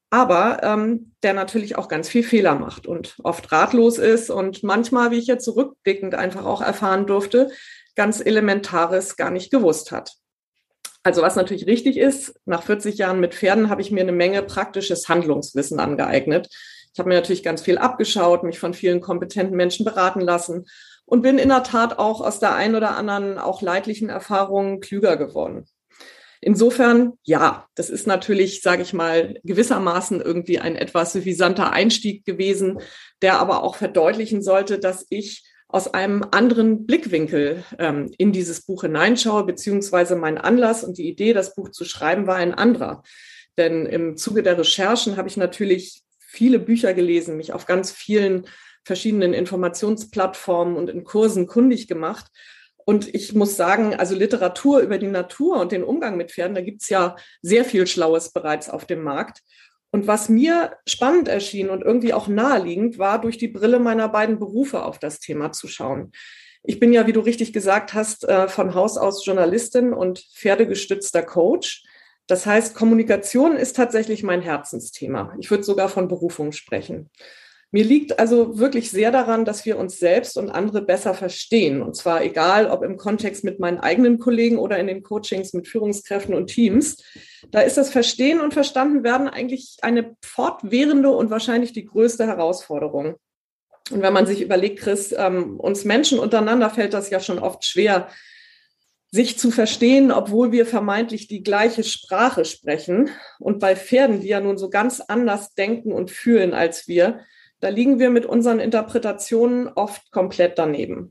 Speaker 6: aber der natürlich auch ganz viel Fehler macht und oft ratlos ist und manchmal, wie ich jetzt zurückblickend einfach auch erfahren durfte, ganz Elementares gar nicht gewusst hat. Also was natürlich richtig ist, nach 40 Jahren mit Pferden habe ich mir eine Menge praktisches Handlungswissen angeeignet. Ich habe mir natürlich ganz viel abgeschaut, mich von vielen kompetenten Menschen beraten lassen und bin in der Tat auch aus der einen oder anderen auch leidlichen Erfahrung klüger geworden. Insofern, ja, das ist natürlich, sage ich mal, gewissermaßen irgendwie ein etwas suffisanter Einstieg gewesen, der aber auch verdeutlichen sollte, dass ich aus einem anderen Blickwinkel in dieses Buch hineinschaue, beziehungsweise mein Anlass und die Idee, das Buch zu schreiben, war ein anderer. Denn im Zuge der Recherchen habe ich natürlich viele Bücher gelesen, mich auf ganz vielen verschiedenen Informationsplattformen und in Kursen kundig gemacht. Und ich muss sagen, also Literatur über die Natur und den Umgang mit Pferden, da gibt es ja sehr viel Schlaues bereits auf dem Markt. Und was mir spannend erschien und irgendwie auch naheliegend, war, durch die Brille meiner beiden Berufe auf das Thema zu schauen. Ich bin ja, wie du richtig gesagt hast, von Haus aus Journalistin und pferdegestützter Coach. Das heißt, Kommunikation ist tatsächlich mein Herzensthema. Ich würde sogar von Berufung sprechen. Mir liegt also wirklich sehr daran, dass wir uns selbst und andere besser verstehen. Und zwar egal, ob im Kontext mit meinen eigenen Kollegen oder in den Coachings mit Führungskräften und Teams. Da ist das Verstehen und Verstandenwerden eigentlich eine fortwährende und wahrscheinlich die größte Herausforderung. Und wenn man sich überlegt, Chris, uns Menschen untereinander fällt das ja schon oft schwer, sich zu verstehen, obwohl wir vermeintlich die gleiche Sprache sprechen. Und bei Pferden, die ja nun so ganz anders denken und fühlen als wir, da liegen wir mit unseren Interpretationen oft komplett daneben.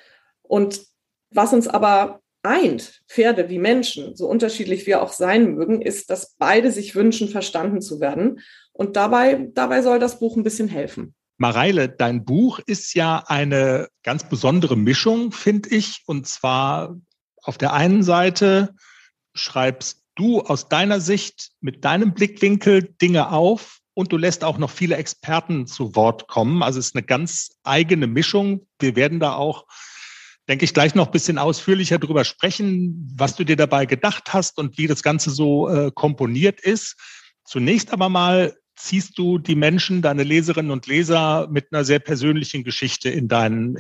Speaker 6: Und was uns aber eint, Pferde wie Menschen, so unterschiedlich wir auch sein mögen, ist, dass beide sich wünschen, verstanden zu werden. Und dabei soll das Buch ein bisschen helfen.
Speaker 7: Mareile, dein Buch ist ja eine ganz besondere Mischung, finde ich. Und zwar auf der einen Seite schreibst du aus deiner Sicht mit deinem Blickwinkel Dinge auf und du lässt auch noch viele Experten zu Wort kommen. Also es ist eine ganz eigene Mischung. Wir werden da auch, denke ich, gleich noch ein bisschen ausführlicher drüber sprechen, was du dir dabei gedacht hast und wie das Ganze so komponiert ist. Zunächst aber mal ziehst du die Menschen, deine Leserinnen und Leser mit einer sehr persönlichen Geschichte in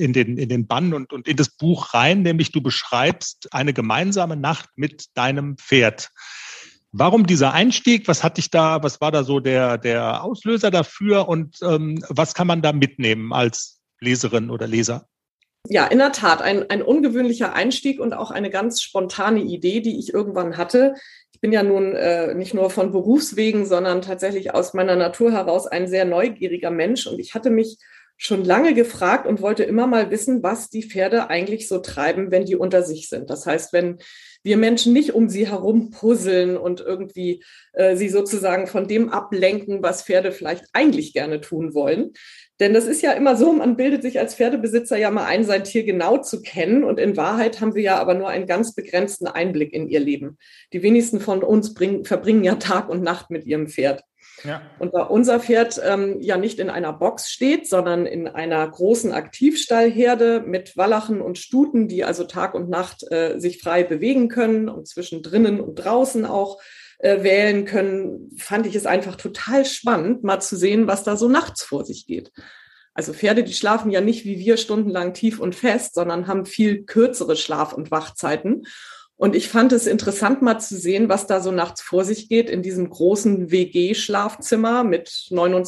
Speaker 7: den Bann und in das Buch rein, nämlich du beschreibst eine gemeinsame Nacht mit deinem Pferd. Warum dieser Einstieg? Was war da so der Auslöser dafür und was kann man da mitnehmen als Leserin oder Leser?
Speaker 6: Ja, in der Tat, ein ungewöhnlicher Einstieg und auch eine ganz spontane Idee, die ich irgendwann hatte. Ich bin ja nun nicht nur von Berufswegen, sondern tatsächlich aus meiner Natur heraus ein sehr neugieriger Mensch. Und ich hatte mich schon lange gefragt und wollte immer mal wissen, was die Pferde eigentlich so treiben, wenn die unter sich sind. Das heißt, wenn wir Menschen nicht um sie herum puzzeln und irgendwie sie sozusagen von dem ablenken, was Pferde vielleicht eigentlich gerne tun wollen. Denn das ist ja immer so, man bildet sich als Pferdebesitzer ja mal ein, sein Tier genau zu kennen. Und in Wahrheit haben wir ja aber nur einen ganz begrenzten Einblick in ihr Leben. Die wenigsten von uns verbringen ja Tag und Nacht mit ihrem Pferd. Ja. Und da unser Pferd ja nicht in einer Box steht, sondern in einer großen Aktivstallherde mit Wallachen und Stuten, die also Tag und Nacht sich frei bewegen können und zwischen drinnen und draußen auch wählen können, fand ich es einfach total spannend, mal zu sehen, was da so nachts vor sich geht. Also Pferde, die schlafen ja nicht wie wir stundenlang tief und fest, sondern haben viel kürzere Schlaf- und Wachzeiten. Und ich fand es interessant, mal zu sehen, was da so nachts vor sich geht in diesem großen WG-Schlafzimmer mit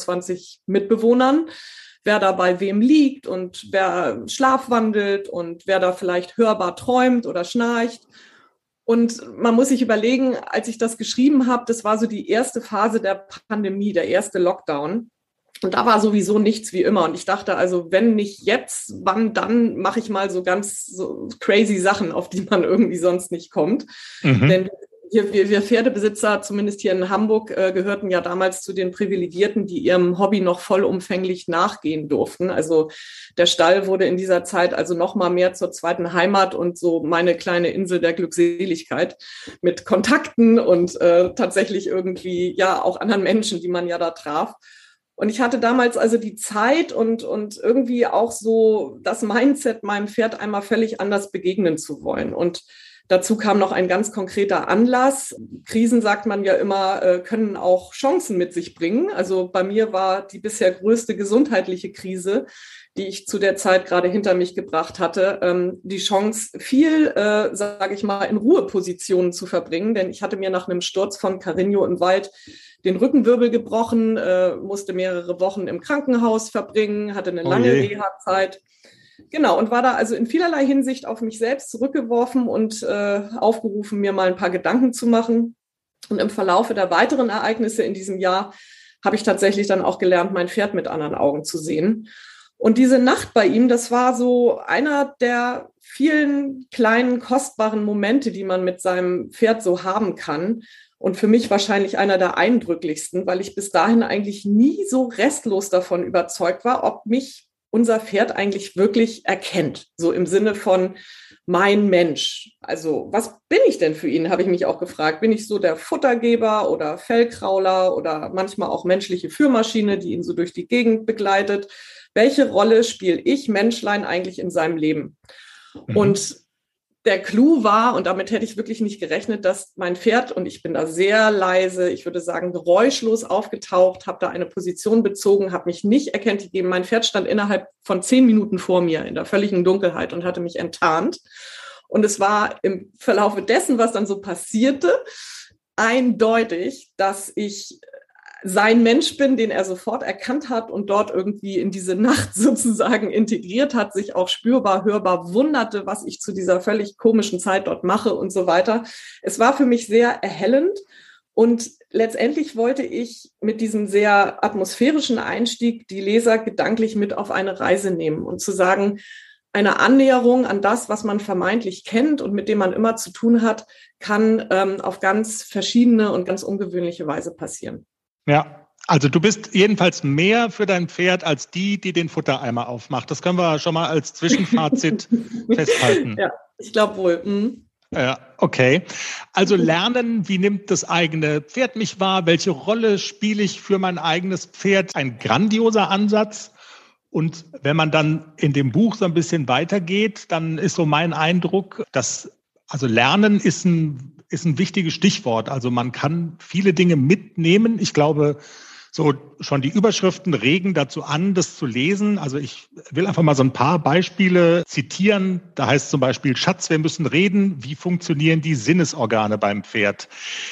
Speaker 6: 29 Mitbewohnern, wer da bei wem liegt und wer schlafwandelt und wer da vielleicht hörbar träumt oder schnarcht. Und man muss sich überlegen, als ich das geschrieben habe, das war so die erste Phase der Pandemie, der erste Lockdown. Und da war sowieso nichts wie immer. Und ich dachte also, wenn nicht jetzt, wann dann, mache ich mal so ganz so crazy Sachen, auf die man irgendwie sonst nicht kommt. Denn wir Pferdebesitzer, zumindest hier in Hamburg, gehörten ja damals zu den Privilegierten, die ihrem Hobby noch vollumfänglich nachgehen durften. Also der Stall wurde in dieser Zeit also noch mal mehr zur zweiten Heimat und so meine kleine Insel der Glückseligkeit mit Kontakten und tatsächlich irgendwie ja auch anderen Menschen, die man ja da traf. Und ich hatte damals also die Zeit und irgendwie auch so das Mindset, meinem Pferd einmal völlig anders begegnen zu wollen. Und dazu kam noch ein ganz konkreter Anlass. Krisen, sagt man ja immer, können auch Chancen mit sich bringen. Also bei mir war die bisher größte gesundheitliche Krise, die ich zu der Zeit gerade hinter mich gebracht hatte, die Chance, viel, sage ich mal, in Ruhepositionen zu verbringen. Denn ich hatte mir nach einem Sturz von Carreño im Wald den Rückenwirbel gebrochen, musste mehrere Wochen im Krankenhaus verbringen, hatte eine lange Reha-Zeit. Genau, und war da also in vielerlei Hinsicht auf mich selbst zurückgeworfen und aufgerufen, mir mal ein paar Gedanken zu machen. Und im Verlaufe der weiteren Ereignisse in diesem Jahr habe ich tatsächlich dann auch gelernt, mein Pferd mit anderen Augen zu sehen. Und diese Nacht bei ihm, das war so einer der vielen kleinen, kostbaren Momente, die man mit seinem Pferd so haben kann. Und für mich wahrscheinlich einer der eindrücklichsten, weil ich bis dahin eigentlich nie so restlos davon überzeugt war, ob mich unser Pferd eigentlich wirklich erkennt. So im Sinne von mein Mensch. Also was bin ich denn für ihn, habe ich mich auch gefragt. Bin ich so der Futtergeber oder Fellkrauler oder manchmal auch menschliche Führmaschine, die ihn so durch die Gegend begleitet? Welche Rolle spiele ich, Menschlein, eigentlich in seinem Leben? Und der Clou war, und damit hätte ich wirklich nicht gerechnet, dass mein Pferd, und ich bin da sehr leise, ich würde sagen geräuschlos aufgetaucht, habe da eine Position bezogen, habe mich nicht erkennt gegeben. Mein Pferd stand innerhalb von 10 Minuten vor mir in der völligen Dunkelheit und hatte mich enttarnt. Und es war im Verlaufe dessen, was dann so passierte, eindeutig, dass ich sein Mensch bin, den er sofort erkannt hat und dort irgendwie in diese Nacht sozusagen integriert hat, sich auch spürbar, hörbar wunderte, was ich zu dieser völlig komischen Zeit dort mache und so weiter. Es war für mich sehr erhellend und letztendlich wollte ich mit diesem sehr atmosphärischen Einstieg die Leser gedanklich mit auf eine Reise nehmen und zu sagen, eine Annäherung an das, was man vermeintlich kennt und mit dem man immer zu tun hat, kann auf ganz verschiedene und ganz ungewöhnliche Weise passieren.
Speaker 7: Ja, also du bist jedenfalls mehr für dein Pferd als die den Futtereimer aufmacht. Das können wir schon mal als Zwischenfazit festhalten.
Speaker 6: Ja, ich glaube wohl.
Speaker 7: Ja, okay. Also lernen, wie nimmt das eigene Pferd mich wahr? Welche Rolle spiele ich für mein eigenes Pferd? Ein grandioser Ansatz. Und wenn man dann in dem Buch so ein bisschen weitergeht, dann ist so mein Eindruck, dass also Lernen ist ein wichtiges Stichwort. Also man kann viele Dinge mitnehmen. Ich glaube, so schon die Überschriften regen dazu an, das zu lesen. Also ich will einfach mal so ein paar Beispiele zitieren. Da heißt zum Beispiel, Schatz, wir müssen reden. Wie funktionieren die Sinnesorgane beim Pferd?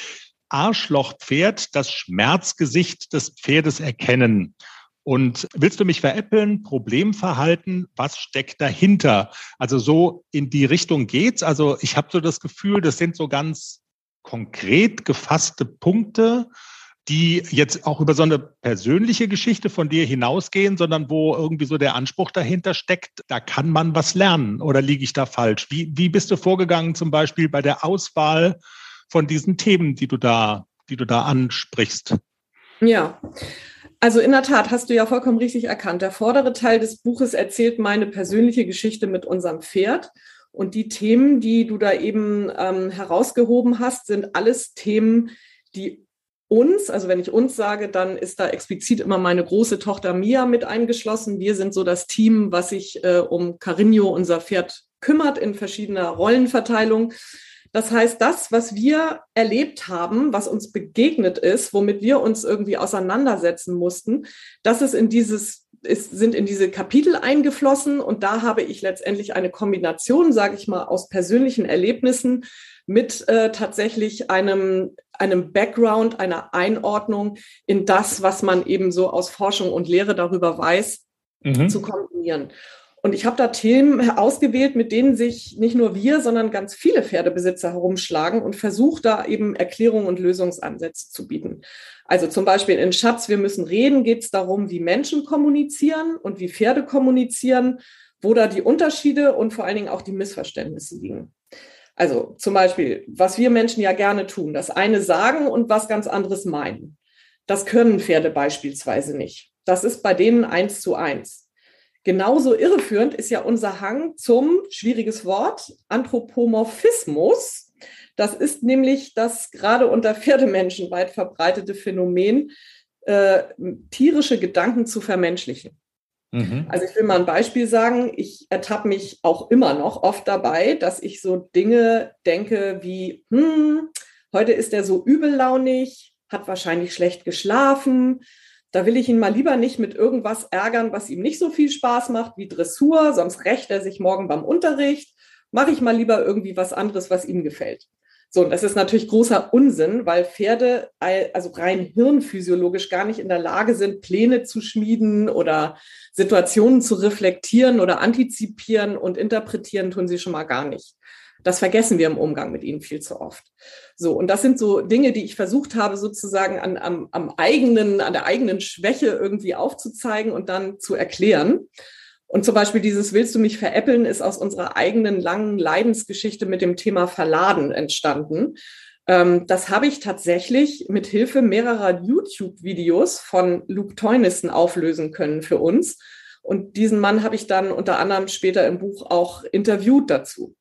Speaker 7: Arschlochpferd, das Schmerzgesicht des Pferdes erkennen. Und willst du mich veräppeln? Problemverhalten, was steckt dahinter? Also so in die Richtung geht's. Also ich habe so das Gefühl, das sind so ganz konkret gefasste Punkte, die jetzt auch über so eine persönliche Geschichte von dir hinausgehen, sondern wo irgendwie so der Anspruch dahinter steckt, da kann man was lernen. Oder liege ich da falsch? Wie bist du vorgegangen zum Beispiel bei der Auswahl von diesen Themen, die du da ansprichst?
Speaker 6: Ja, also in der Tat hast du ja vollkommen richtig erkannt. Der vordere Teil des Buches erzählt meine persönliche Geschichte mit unserem Pferd. Und die Themen, die du da eben herausgehoben hast, sind alles Themen, die uns, also wenn ich uns sage, dann ist da explizit immer meine große Tochter Mia mit eingeschlossen. Wir sind so das Team, was sich um Carino, unser Pferd, kümmert in verschiedener Rollenverteilung. Das heißt, das, was wir erlebt haben, was uns begegnet ist, womit wir uns irgendwie auseinandersetzen mussten, das ist sind in diese Kapitel eingeflossen. Und da habe ich letztendlich eine Kombination, sage ich mal, aus persönlichen Erlebnissen mit tatsächlich einem Background, einer Einordnung in das, was man eben so aus Forschung und Lehre darüber weiß, zu kombinieren. Und ich habe da Themen ausgewählt, mit denen sich nicht nur wir, sondern ganz viele Pferdebesitzer herumschlagen und versuche da eben Erklärungen und Lösungsansätze zu bieten. Also zum Beispiel in Schatz, wir müssen reden, geht es darum, wie Menschen kommunizieren und wie Pferde kommunizieren, wo da die Unterschiede und vor allen Dingen auch die Missverständnisse liegen. Also zum Beispiel, was wir Menschen ja gerne tun, das eine sagen und was ganz anderes meinen. Das können Pferde beispielsweise nicht. Das ist bei denen 1:1. Genauso irreführend ist ja unser Hang zum, schwieriges Wort, Anthropomorphismus. Das ist nämlich das gerade unter Pferdemenschen weit verbreitete Phänomen, tierische Gedanken zu vermenschlichen. Also ich will mal ein Beispiel sagen, ich ertappe mich auch immer noch oft dabei, dass ich so Dinge denke wie, heute ist er so übellaunig, hat wahrscheinlich schlecht geschlafen, da will ich ihn mal lieber nicht mit irgendwas ärgern, was ihm nicht so viel Spaß macht wie Dressur, sonst rächt er sich morgen beim Unterricht, mache ich mal lieber irgendwie was anderes, was ihm gefällt. So, und das ist natürlich großer Unsinn, weil Pferde also rein hirnphysiologisch gar nicht in der Lage sind, Pläne zu schmieden oder Situationen zu reflektieren oder antizipieren, und interpretieren tun sie schon mal gar nicht. Das vergessen wir im Umgang mit ihnen viel zu oft. So, und das sind so Dinge, die ich versucht habe, sozusagen an der eigenen Schwäche irgendwie aufzuzeigen und dann zu erklären. Und zum Beispiel dieses Willst du mich veräppeln ist aus unserer eigenen langen Leidensgeschichte mit dem Thema Verladen entstanden. Das habe ich tatsächlich mit Hilfe mehrerer YouTube-Videos von Luke Teunissen auflösen können für uns. Und diesen Mann habe ich dann unter anderem später im Buch auch interviewt dazu.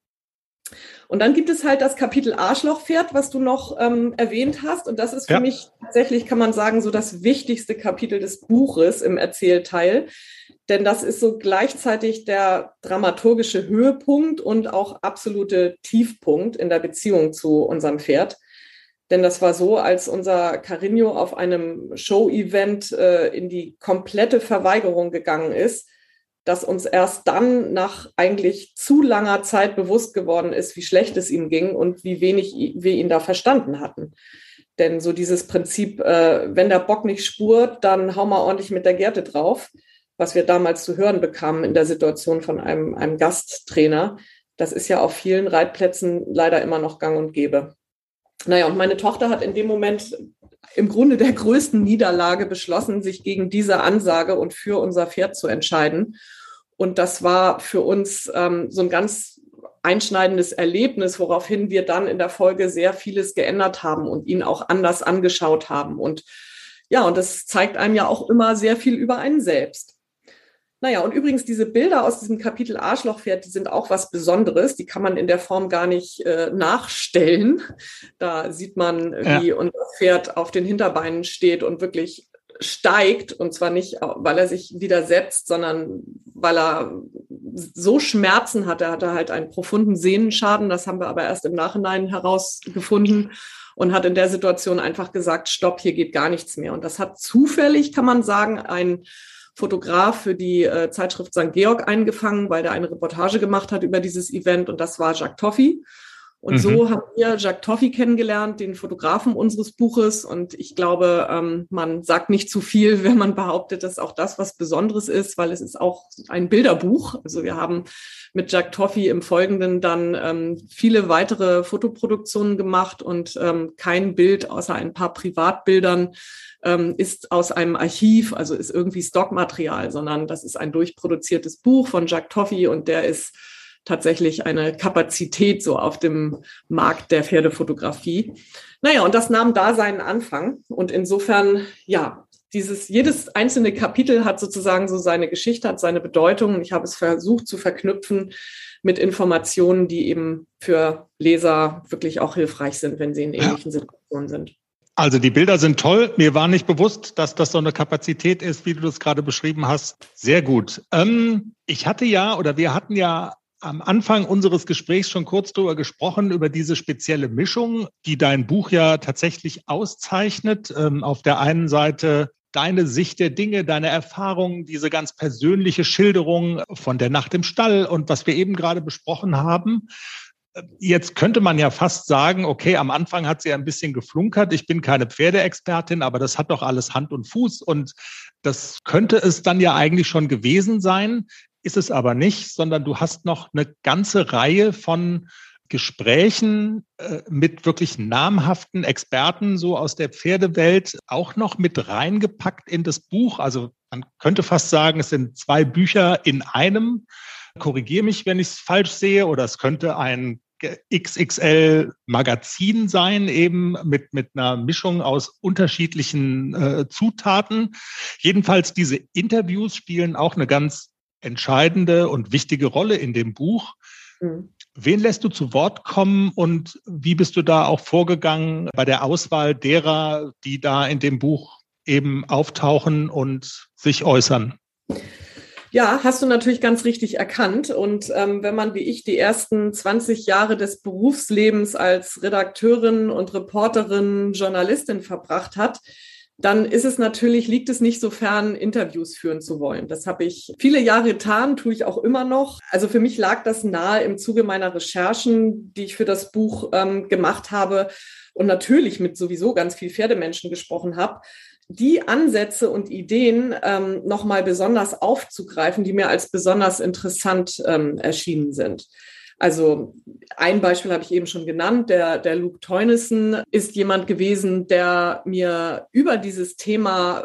Speaker 6: Und dann gibt es halt das Kapitel Arschlochpferd, was du noch erwähnt hast. Und das ist für mich tatsächlich, kann man sagen, so das wichtigste Kapitel des Buches im Erzählteil. Denn das ist so gleichzeitig der dramaturgische Höhepunkt und auch absolute Tiefpunkt in der Beziehung zu unserem Pferd. Denn das war so, als unser Carino auf einem Show-Event in die komplette Verweigerung gegangen ist, dass uns erst dann nach eigentlich zu langer Zeit bewusst geworden ist, wie schlecht es ihm ging und wie wenig wir ihn da verstanden hatten. Denn so dieses Prinzip, wenn der Bock nicht spurt, dann hau mal ordentlich mit der Gerte drauf, was wir damals zu hören bekamen in der Situation von einem Gasttrainer, das ist ja auf vielen Reitplätzen leider immer noch gang und gäbe. Naja, und meine Tochter hat in dem Moment im Grunde der größten Niederlage beschlossen, sich gegen diese Ansage und für unser Pferd zu entscheiden. Und das war für uns so ein ganz einschneidendes Erlebnis, woraufhin wir dann in der Folge sehr vieles geändert haben und ihn auch anders angeschaut haben. Und ja, und das zeigt einem ja auch immer sehr viel über einen selbst. Naja, und übrigens diese Bilder aus diesem Kapitel Arschlochpferd, die sind auch was Besonderes. Die kann man in der Form gar nicht nachstellen. Da sieht man, wie unser Pferd auf den Hinterbeinen steht und wirklich steigt. Und zwar nicht, weil er sich widersetzt, sondern weil er so Schmerzen hat. Er hatte halt einen profunden Sehnenschaden. Das haben wir aber erst im Nachhinein herausgefunden. Und hat in der Situation einfach gesagt, stopp, hier geht gar nichts mehr. Und das hat zufällig, kann man sagen, ein Fotograf für die Zeitschrift St. Georg eingefangen, weil der eine Reportage gemacht hat über dieses Event und das war Jacques Toffi. Und so haben wir Jacques Toffi kennengelernt, den Fotografen unseres Buches. Und ich glaube, man sagt nicht zu viel, wenn man behauptet, dass auch das was Besonderes ist, weil es ist auch ein Bilderbuch. Also wir haben mit Jacques Toffi im Folgenden dann viele weitere Fotoproduktionen gemacht und kein Bild außer ein paar Privatbildern ist aus einem Archiv, also ist irgendwie Stockmaterial, sondern das ist ein durchproduziertes Buch von Jacques Toffi und der ist tatsächlich eine Kapazität so auf dem Markt der Pferdefotografie. Naja, und das nahm da seinen Anfang. Und insofern, ja, jedes einzelne Kapitel hat sozusagen so seine Geschichte, hat seine Bedeutung. Und ich habe es versucht zu verknüpfen mit Informationen, die eben für Leser wirklich auch hilfreich sind, wenn sie in ähnlichen Situationen sind.
Speaker 7: Also die Bilder sind toll. Mir war nicht bewusst, dass das so eine Kapazität ist, wie du das gerade beschrieben hast. Sehr gut. Wir hatten ja am Anfang unseres Gesprächs schon kurz darüber gesprochen, über diese spezielle Mischung, die dein Buch ja tatsächlich auszeichnet. Auf der einen Seite deine Sicht der Dinge, deine Erfahrungen, diese ganz persönliche Schilderung von der Nacht im Stall und was wir eben gerade besprochen haben. Jetzt könnte man ja fast sagen, okay, am Anfang hat sie ein bisschen geflunkert. Ich bin keine Pferdeexpertin, aber das hat doch alles Hand und Fuß und das könnte es dann ja eigentlich schon gewesen sein. Ist es aber nicht, sondern du hast noch eine ganze Reihe von Gesprächen mit wirklich namhaften Experten so aus der Pferdewelt auch noch mit reingepackt in das Buch. Also man könnte fast sagen, es sind 2 Bücher in einem. Korrigiere mich, wenn ich es falsch sehe, oder es könnte ein XXL-Magazin sein, eben mit einer Mischung aus unterschiedlichen Zutaten. Jedenfalls diese Interviews spielen auch eine ganz entscheidende und wichtige Rolle in dem Buch. Wen lässt du zu Wort kommen und wie bist du da auch vorgegangen bei der Auswahl derer, die da in dem Buch eben auftauchen und sich äußern?
Speaker 6: Ja, hast du natürlich ganz richtig erkannt. Und wenn man wie ich die ersten 20 Jahre des Berufslebens als Redakteurin und Reporterin, Journalistin verbracht hat, dann liegt es nicht so fern, Interviews führen zu wollen. Das habe ich viele Jahre getan, tue ich auch immer noch. Also für mich lag das nahe im Zuge meiner Recherchen, die ich für das Buch gemacht habe und natürlich mit sowieso ganz viel Pferdemenschen gesprochen habe, die Ansätze und Ideen nochmal besonders aufzugreifen, die mir als besonders interessant erschienen sind. Also ein Beispiel habe ich eben schon genannt, der Luke Teunissen ist jemand gewesen, der mir über dieses Thema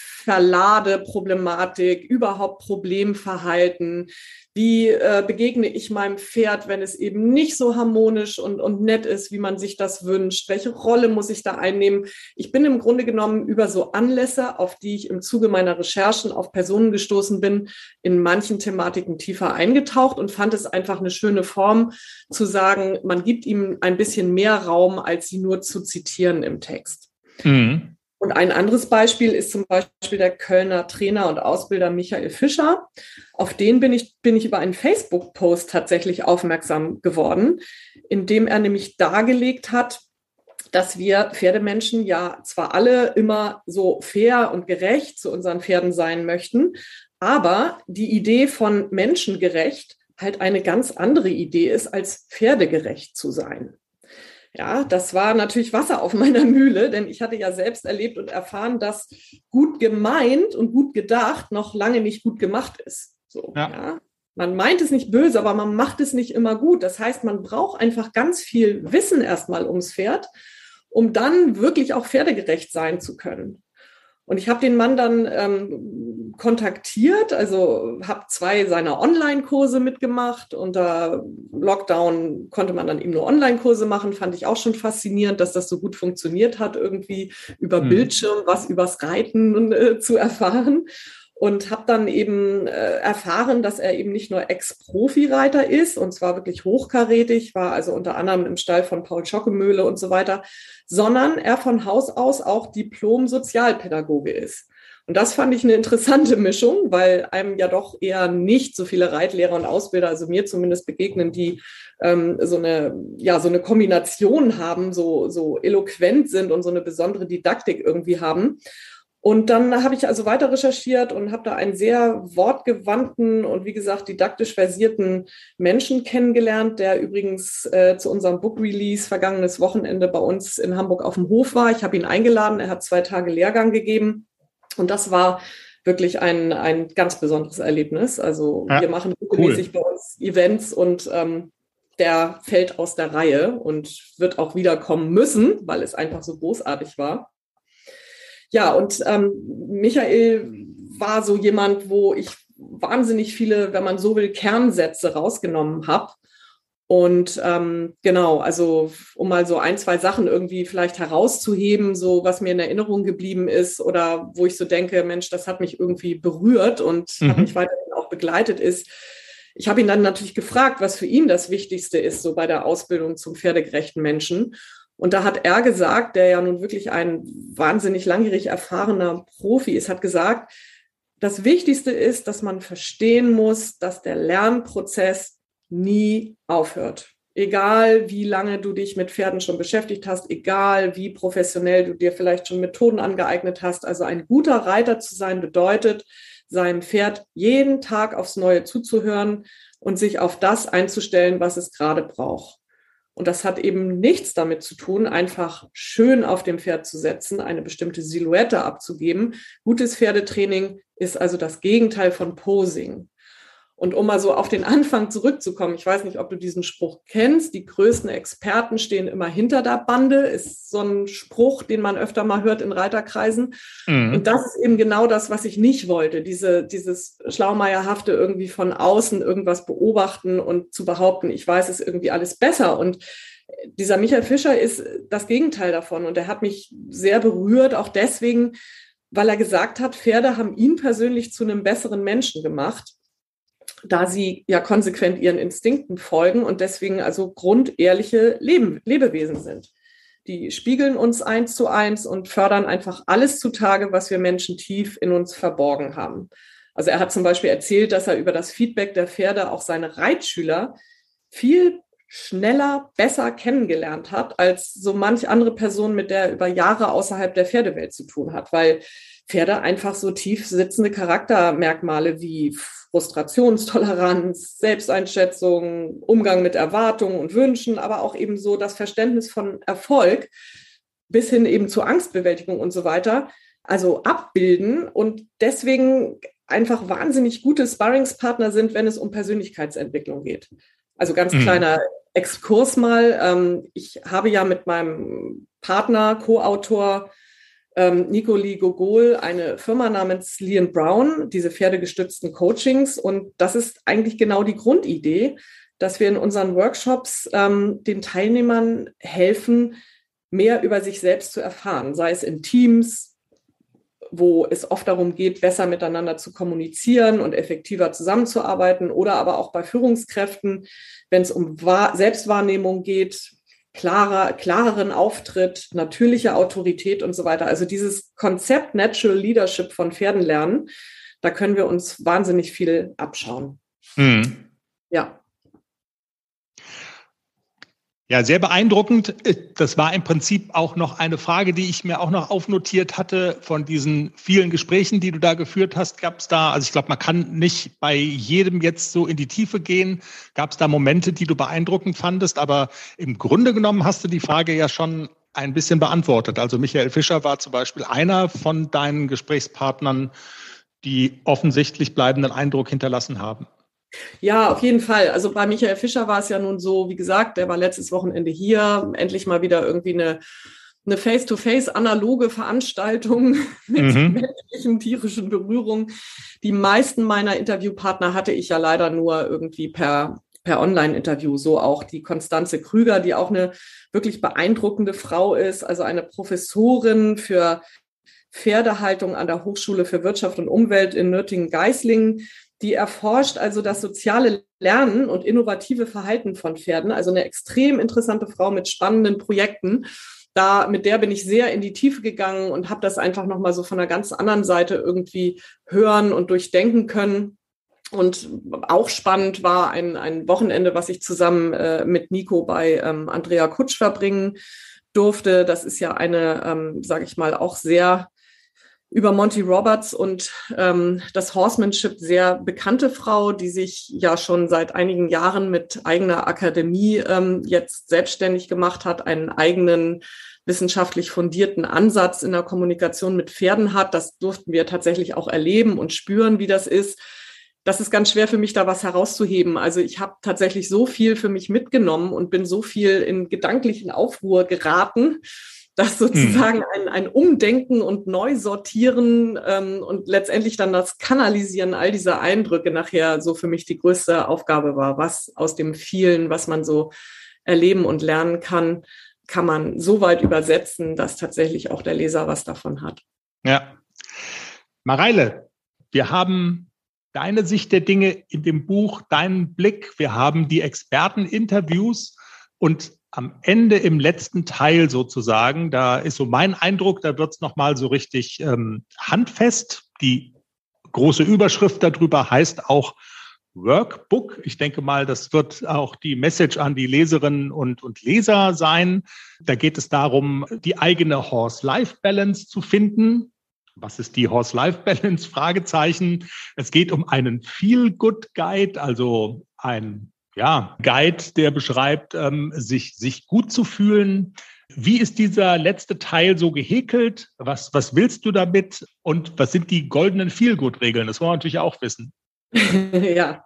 Speaker 6: Verladeproblematik, überhaupt Problemverhalten, wie begegne ich meinem Pferd, wenn es eben nicht so harmonisch und nett ist, wie man sich das wünscht, welche Rolle muss ich da einnehmen. Ich bin im Grunde genommen über so Anlässe, auf die ich im Zuge meiner Recherchen auf Personen gestoßen bin, in manchen Thematiken tiefer eingetaucht und fand es einfach eine schöne Form zu sagen, man gibt ihm ein bisschen mehr Raum, als sie nur zu zitieren im Text. Mhm. Und ein anderes Beispiel ist zum Beispiel der Kölner Trainer und Ausbilder Michael Fischer. Auf den bin ich über einen Facebook-Post tatsächlich aufmerksam geworden, in dem er nämlich dargelegt hat, dass wir Pferdemenschen ja zwar alle immer so fair und gerecht zu unseren Pferden sein möchten, aber die Idee von menschengerecht halt eine ganz andere Idee ist, als pferdegerecht zu sein. Ja, das war natürlich Wasser auf meiner Mühle, denn ich hatte ja selbst erlebt und erfahren, dass gut gemeint und gut gedacht noch lange nicht gut gemacht ist. So, ja. Man meint es nicht böse, aber man macht es nicht immer gut. Das heißt, man braucht einfach ganz viel Wissen erstmal ums Pferd, um dann wirklich auch pferdegerecht sein zu können. Und ich habe den Mann dann kontaktiert, also habe 2 seiner Online-Kurse mitgemacht. Unter Lockdown konnte man dann eben nur Online-Kurse machen, fand ich auch schon faszinierend, dass das so gut funktioniert hat, irgendwie über Bildschirm was übers Reiten zu erfahren. und habe dann eben erfahren, dass er eben nicht nur Ex-Profi-Reiter ist, und zwar wirklich hochkarätig, war also unter anderem im Stall von Paul Schockemöhle und so weiter, sondern er von Haus aus auch Diplom-Sozialpädagoge ist. Und das fand ich eine interessante Mischung, weil einem ja doch eher nicht so viele Reitlehrer und Ausbilder, also mir zumindest begegnen, die so eine Kombination haben, so eloquent sind und so eine besondere Didaktik irgendwie haben. Und dann habe ich also weiter recherchiert und habe da einen sehr wortgewandten und wie gesagt didaktisch versierten Menschen kennengelernt, der übrigens zu unserem Book Release vergangenes Wochenende bei uns in Hamburg auf dem Hof war. Ich habe ihn eingeladen, er hat 2 Tage Lehrgang gegeben und das war wirklich ein ganz besonderes Erlebnis. Also wir machen regelmäßig bei uns Events und der fällt aus der Reihe und wird auch wiederkommen müssen, weil es einfach so großartig war. Ja, und Michael war so jemand, wo ich wahnsinnig viele, wenn man so will, Kernsätze rausgenommen habe. Und genau, also um mal so 1, 2 Sachen irgendwie vielleicht herauszuheben, so was mir in Erinnerung geblieben ist oder wo ich so denke, Mensch, das hat mich irgendwie berührt und hat mich weiterhin auch begleitet ist. Ich habe ihn dann natürlich gefragt, was für ihn das Wichtigste ist, so bei der Ausbildung zum pferdegerechten Menschen. Und da hat er gesagt, der ja nun wirklich ein wahnsinnig langjährig erfahrener Profi ist, hat gesagt, das Wichtigste ist, dass man verstehen muss, dass der Lernprozess nie aufhört. Egal, wie lange du dich mit Pferden schon beschäftigt hast, egal, wie professionell du dir vielleicht schon Methoden angeeignet hast. Also ein guter Reiter zu sein bedeutet, seinem Pferd jeden Tag aufs Neue zuzuhören und sich auf das einzustellen, was es gerade braucht. Und das hat eben nichts damit zu tun, einfach schön auf dem Pferd zu setzen, eine bestimmte Silhouette abzugeben. Gutes Pferdetraining ist also das Gegenteil von Posing. Und um mal so auf den Anfang zurückzukommen, ich weiß nicht, ob du diesen Spruch kennst, die größten Experten stehen immer hinter der Bande, ist so ein Spruch, den man öfter mal hört in Reiterkreisen. Und das ist eben genau das, was ich nicht wollte, dieses Schlaumeierhafte irgendwie von außen irgendwas beobachten und zu behaupten, ich weiß es irgendwie alles besser. Und dieser Michael Fischer ist das Gegenteil davon und er hat mich sehr berührt, auch deswegen, weil er gesagt hat, Pferde haben ihn persönlich zu einem besseren Menschen gemacht, da sie ja konsequent ihren Instinkten folgen und deswegen also grundehrliche Lebewesen sind. Die spiegeln uns 1:1 und fördern einfach alles zutage, was wir Menschen tief in uns verborgen haben. Also er hat zum Beispiel erzählt, dass er über das Feedback der Pferde auch seine Reitschüler viel schneller, besser kennengelernt hat, als so manch andere Person, mit der er über Jahre außerhalb der Pferdewelt zu tun hat, weil Pferde einfach so tief sitzende Charaktermerkmale wie Frustrationstoleranz, Selbsteinschätzung, Umgang mit Erwartungen und Wünschen, aber auch eben so das Verständnis von Erfolg bis hin eben zur Angstbewältigung und so weiter, also abbilden und deswegen einfach wahnsinnig gute Sparringspartner sind, wenn es um Persönlichkeitsentwicklung geht. Also ganz kleiner Exkurs mal. Ich habe ja mit meinem Partner, Co-Autor Nico Lee Gogol eine Firma namens Lee & Brown, diese pferdegestützten Coachings. Und das ist eigentlich genau die Grundidee, dass wir in unseren Workshops den Teilnehmern helfen, mehr über sich selbst zu erfahren, sei es in Teams, wo es oft darum geht, besser miteinander zu kommunizieren und effektiver zusammenzuarbeiten oder aber auch bei Führungskräften, wenn es um Selbstwahrnehmung geht, klareren Auftritt, natürliche Autorität und so weiter. Also dieses Konzept Natural Leadership von Pferden lernen, da können wir uns wahnsinnig viel abschauen. Ja.
Speaker 7: Ja, sehr beeindruckend. Das war im Prinzip auch noch eine Frage, die ich mir auch noch aufnotiert hatte von diesen vielen Gesprächen, die du da geführt hast. Gab es da, also ich glaube, man kann nicht bei jedem jetzt so in die Tiefe gehen. Gab es da Momente, die du beeindruckend fandest? Aber im Grunde genommen hast du die Frage ja schon ein bisschen beantwortet. Also Michael Fischer war zum Beispiel einer von deinen Gesprächspartnern, die offensichtlich bleibenden Eindruck hinterlassen haben.
Speaker 6: Ja, auf jeden Fall. Also bei Michael Fischer war es ja nun so, wie gesagt, der war letztes Wochenende hier, endlich mal wieder irgendwie eine Face-to-Face analoge Veranstaltung mit menschlichen, tierischen Berührung. Die meisten meiner Interviewpartner hatte ich ja leider nur irgendwie per Online-Interview, so auch die Konstanze Krüger, die auch eine wirklich beeindruckende Frau ist, also eine Professorin für Pferdehaltung an der Hochschule für Wirtschaft und Umwelt in Nürtingen-Geislingen. Die erforscht also das soziale Lernen und innovative Verhalten von Pferden. Also eine extrem interessante Frau mit spannenden Projekten. Mit der bin ich sehr in die Tiefe gegangen und habe das einfach nochmal so von einer ganz anderen Seite irgendwie hören und durchdenken können. Und auch spannend war ein Wochenende, was ich zusammen mit Nico bei Andrea Kutsch verbringen durfte. Das ist ja eine, sage ich mal, auch sehr über Monty Roberts und das Horsemanship sehr bekannte Frau, die sich ja schon seit einigen Jahren mit eigener Akademie jetzt selbstständig gemacht hat, einen eigenen wissenschaftlich fundierten Ansatz in der Kommunikation mit Pferden hat. Das durften wir tatsächlich auch erleben und spüren, wie das ist. Das ist ganz schwer für mich, da was herauszuheben. Also ich habe tatsächlich so viel für mich mitgenommen und bin so viel in gedanklichen Aufruhr geraten, dass sozusagen ein Umdenken und Neusortieren und letztendlich dann das Kanalisieren all dieser Eindrücke nachher so für mich die größte Aufgabe war. Was aus dem vielen, was man so erleben und lernen kann man so weit übersetzen, dass tatsächlich auch der Leser was davon hat.
Speaker 7: Ja. Mareile, wir haben deine Sicht der Dinge in dem Buch, deinen Blick. Wir haben die Experteninterviews und am Ende im letzten Teil sozusagen, da ist so mein Eindruck, da wird es nochmal so richtig handfest. Die große Überschrift darüber heißt auch Workbook. Ich denke mal, das wird auch die Message an die Leserinnen und Leser sein. Da geht es darum, die eigene Horse-Life-Balance zu finden. Was ist die Horse-Life-Balance? Fragezeichen. Es geht um einen Feel-Good-Guide, also ein Guide, der beschreibt, sich gut zu fühlen. Wie ist dieser letzte Teil so gehäkelt? Was willst du damit? Und was sind die goldenen Feel-Good-Regeln? Das wollen wir natürlich auch wissen.
Speaker 6: Ja,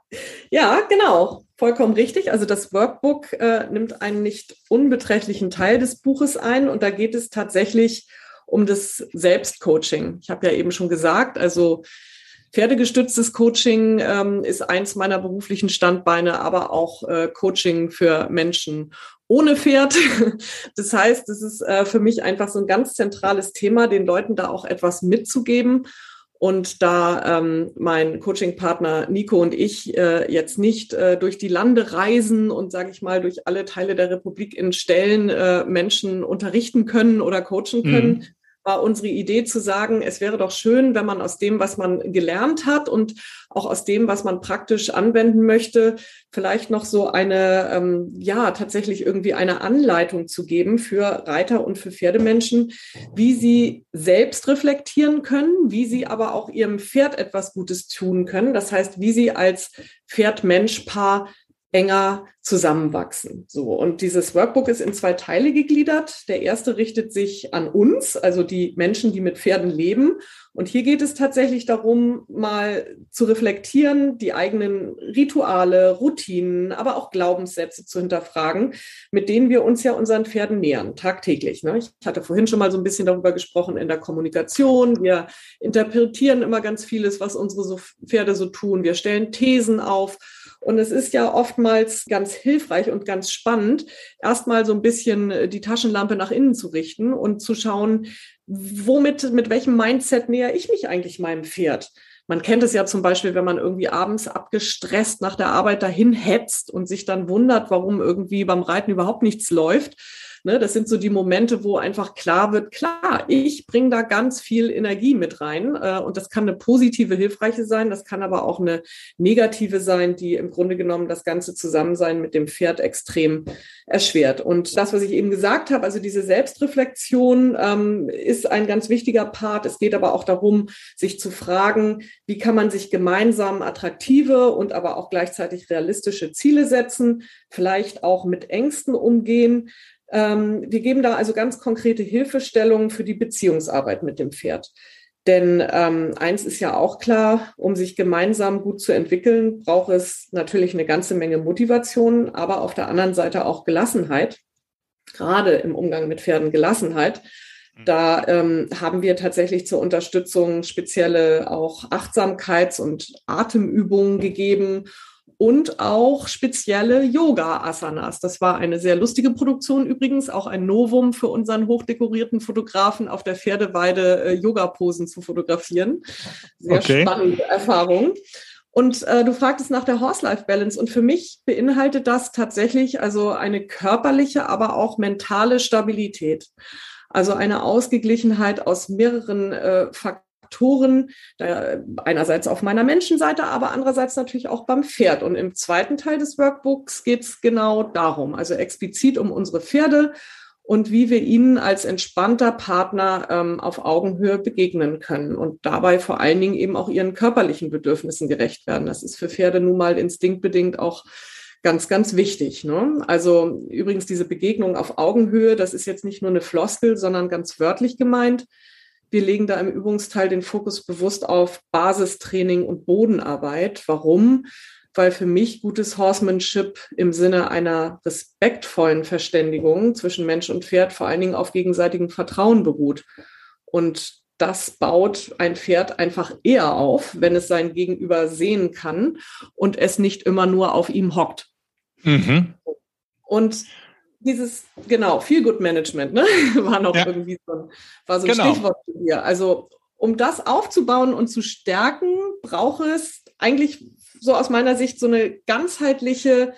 Speaker 6: genau. Vollkommen richtig. Also das Workbook nimmt einen nicht unbeträchtlichen Teil des Buches ein. Und da geht es tatsächlich um das Selbstcoaching. Ich habe ja eben schon gesagt, also pferdegestütztes Coaching ist eins meiner beruflichen Standbeine, aber auch Coaching für Menschen ohne Pferd. Das heißt, es ist für mich einfach so ein ganz zentrales Thema, den Leuten da auch etwas mitzugeben. Und da mein Coachingpartner Nico und ich jetzt nicht durch die Lande reisen und, sage ich mal, durch alle Teile der Republik in Stellen Menschen unterrichten können oder coachen können, war unsere Idee zu sagen, es wäre doch schön, wenn man aus dem, was man gelernt hat und auch aus dem, was man praktisch anwenden möchte, vielleicht noch so eine, tatsächlich irgendwie eine Anleitung zu geben für Reiter und für Pferdemenschen, wie sie selbst reflektieren können, wie sie aber auch ihrem Pferd etwas Gutes tun können. Das heißt, wie sie als Pferd-Mensch-Paar enger zusammenwachsen. So. Und dieses Workbook ist in 2 Teile gegliedert. Der erste richtet sich an uns, also die Menschen, die mit Pferden leben. Und hier geht es tatsächlich darum, mal zu reflektieren, die eigenen Rituale, Routinen, aber auch Glaubenssätze zu hinterfragen, mit denen wir uns ja unseren Pferden nähern, tagtäglich. Ne? Ich hatte vorhin schon mal so ein bisschen darüber gesprochen in der Kommunikation. Wir interpretieren immer ganz vieles, was unsere Pferde so tun. Wir stellen Thesen auf. Und es ist ja oftmals ganz hilfreich und ganz spannend, erstmal so ein bisschen die Taschenlampe nach innen zu richten und zu schauen, mit welchem Mindset näher ich mich eigentlich meinem Pferd? Man kennt es ja zum Beispiel, wenn man irgendwie abends abgestresst nach der Arbeit dahin hetzt und sich dann wundert, warum irgendwie beim Reiten überhaupt nichts läuft. Ne, das sind so die Momente, wo einfach klar wird, klar, ich bringe da ganz viel Energie mit rein und das kann eine positive, hilfreiche sein, das kann aber auch eine negative sein, die im Grunde genommen das ganze Zusammensein mit dem Pferd extrem erschwert. Und das, was ich eben gesagt habe, also diese Selbstreflexion ist ein ganz wichtiger Part. Es geht aber auch darum, sich zu fragen, wie kann man sich gemeinsam attraktive und aber auch gleichzeitig realistische Ziele setzen, vielleicht auch mit Ängsten umgehen. Wir geben da also ganz konkrete Hilfestellungen für die Beziehungsarbeit mit dem Pferd. Denn eins ist ja auch klar, um sich gemeinsam gut zu entwickeln, braucht es natürlich eine ganze Menge Motivation, aber auf der anderen Seite auch Gelassenheit, gerade im Umgang mit Pferden Gelassenheit. Da haben wir tatsächlich zur Unterstützung spezielle auch Achtsamkeits- und Atemübungen gegeben, und auch spezielle Yoga-Asanas. Das war eine sehr lustige Produktion übrigens, auch ein Novum für unseren hochdekorierten Fotografen auf der Pferdeweide Yoga-Posen zu fotografieren. Sehr spannende Erfahrung. Und du fragtest nach der Horse-Life-Balance und für mich beinhaltet das tatsächlich also eine körperliche, aber auch mentale Stabilität. Also eine Ausgeglichenheit aus mehreren Faktoren, einerseits auf meiner Menschenseite, aber andererseits natürlich auch beim Pferd. Und im zweiten Teil des Workbooks geht es genau darum, also explizit um unsere Pferde und wie wir ihnen als entspannter Partner auf Augenhöhe begegnen können und dabei vor allen Dingen eben auch ihren körperlichen Bedürfnissen gerecht werden. Das ist für Pferde nun mal instinktbedingt auch ganz, ganz wichtig, ne? Also übrigens diese Begegnung auf Augenhöhe, das ist jetzt nicht nur eine Floskel, sondern ganz wörtlich gemeint. Wir legen da im Übungsteil den Fokus bewusst auf Basistraining und Bodenarbeit. Warum? Weil für mich gutes Horsemanship im Sinne einer respektvollen Verständigung zwischen Mensch und Pferd vor allen Dingen auf gegenseitigem Vertrauen beruht. Und das baut ein Pferd einfach eher auf, wenn es sein Gegenüber sehen kann und es nicht immer nur auf ihm hockt. Mhm. Und dieses, Feel-Good-Management, ne, war noch irgendwie so ein Stichwort hier. Also, um das aufzubauen und zu stärken, braucht es eigentlich so aus meiner Sicht so eine ganzheitliche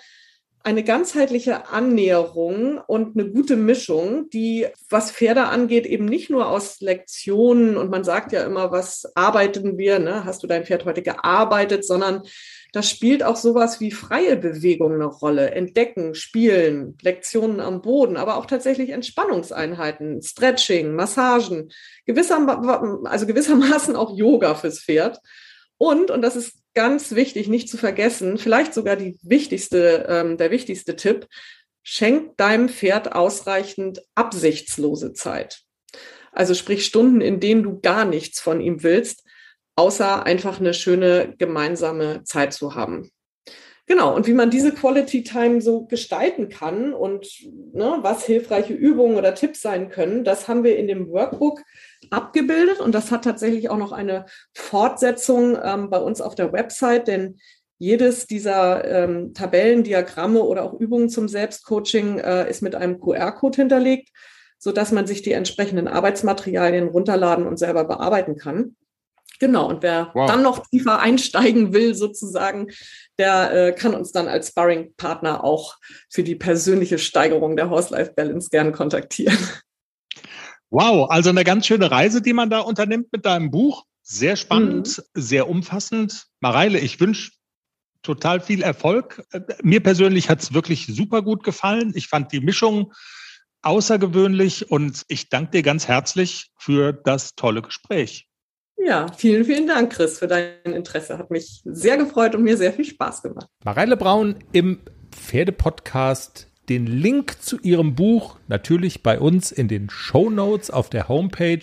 Speaker 6: Annäherung und eine gute Mischung, die, was Pferde angeht, eben nicht nur aus Lektionen, und man sagt ja immer, was arbeiten wir, ne? Hast du dein Pferd heute gearbeitet, sondern da spielt auch sowas wie freie Bewegung eine Rolle. Entdecken, spielen, Lektionen am Boden, aber auch tatsächlich Entspannungseinheiten, Stretching, Massagen, gewissermaßen auch Yoga fürs Pferd. Und das ist ganz wichtig, nicht zu vergessen, vielleicht sogar der wichtigste Tipp, schenk deinem Pferd ausreichend absichtslose Zeit. Also sprich Stunden, in denen du gar nichts von ihm willst, außer einfach eine schöne gemeinsame Zeit zu haben. Genau, und wie man diese Quality Time so gestalten kann und was hilfreiche Übungen oder Tipps sein können, das haben wir in dem Workbook abgebildet und das hat tatsächlich auch noch eine Fortsetzung bei uns auf der Website, denn jedes dieser Tabellen, Diagramme oder auch Übungen zum Selbstcoaching ist mit einem QR-Code hinterlegt, sodass man sich die entsprechenden Arbeitsmaterialien runterladen und selber bearbeiten kann. Genau, und wer dann noch tiefer einsteigen will sozusagen, der kann uns dann als Sparring-Partner auch für die persönliche Steigerung der Horse-Life-Balance gern kontaktieren.
Speaker 7: Wow, also eine ganz schöne Reise, die man da unternimmt mit deinem Buch. Sehr spannend, sehr umfassend. Mareile, ich wünsche total viel Erfolg. Mir persönlich hat es wirklich super gut gefallen. Ich fand die Mischung außergewöhnlich und ich danke dir ganz herzlich für das tolle Gespräch.
Speaker 6: Ja, vielen, vielen Dank, Chris, für dein Interesse. Hat mich sehr gefreut und mir sehr viel Spaß gemacht.
Speaker 2: Mareile Braun im Pferdepodcast. Den Link zu ihrem Buch natürlich bei uns in den Shownotes auf der Homepage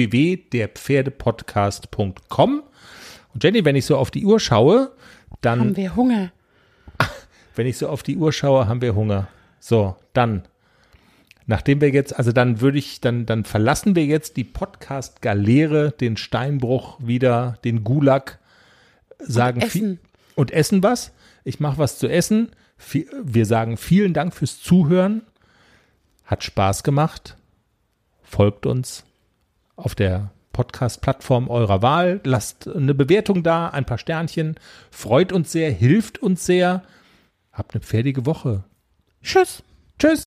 Speaker 2: www.derpferdepodcast.com. Und Jenny, wenn ich so auf die Uhr schaue, dann...
Speaker 3: Haben wir Hunger.
Speaker 2: Wenn ich so auf die Uhr schaue, haben wir Hunger. So, dann... Nachdem wir jetzt, also dann verlassen wir jetzt die Podcast-Galeere, den Steinbruch wieder, den Gulag, und essen was. Ich mache was zu essen. Wir sagen vielen Dank fürs Zuhören. Hat Spaß gemacht. Folgt uns auf der Podcast-Plattform eurer Wahl. Lasst eine Bewertung da, ein paar Sternchen. Freut uns sehr, hilft uns sehr. Habt eine pferdige Woche.
Speaker 3: Tschüss.
Speaker 2: Tschüss.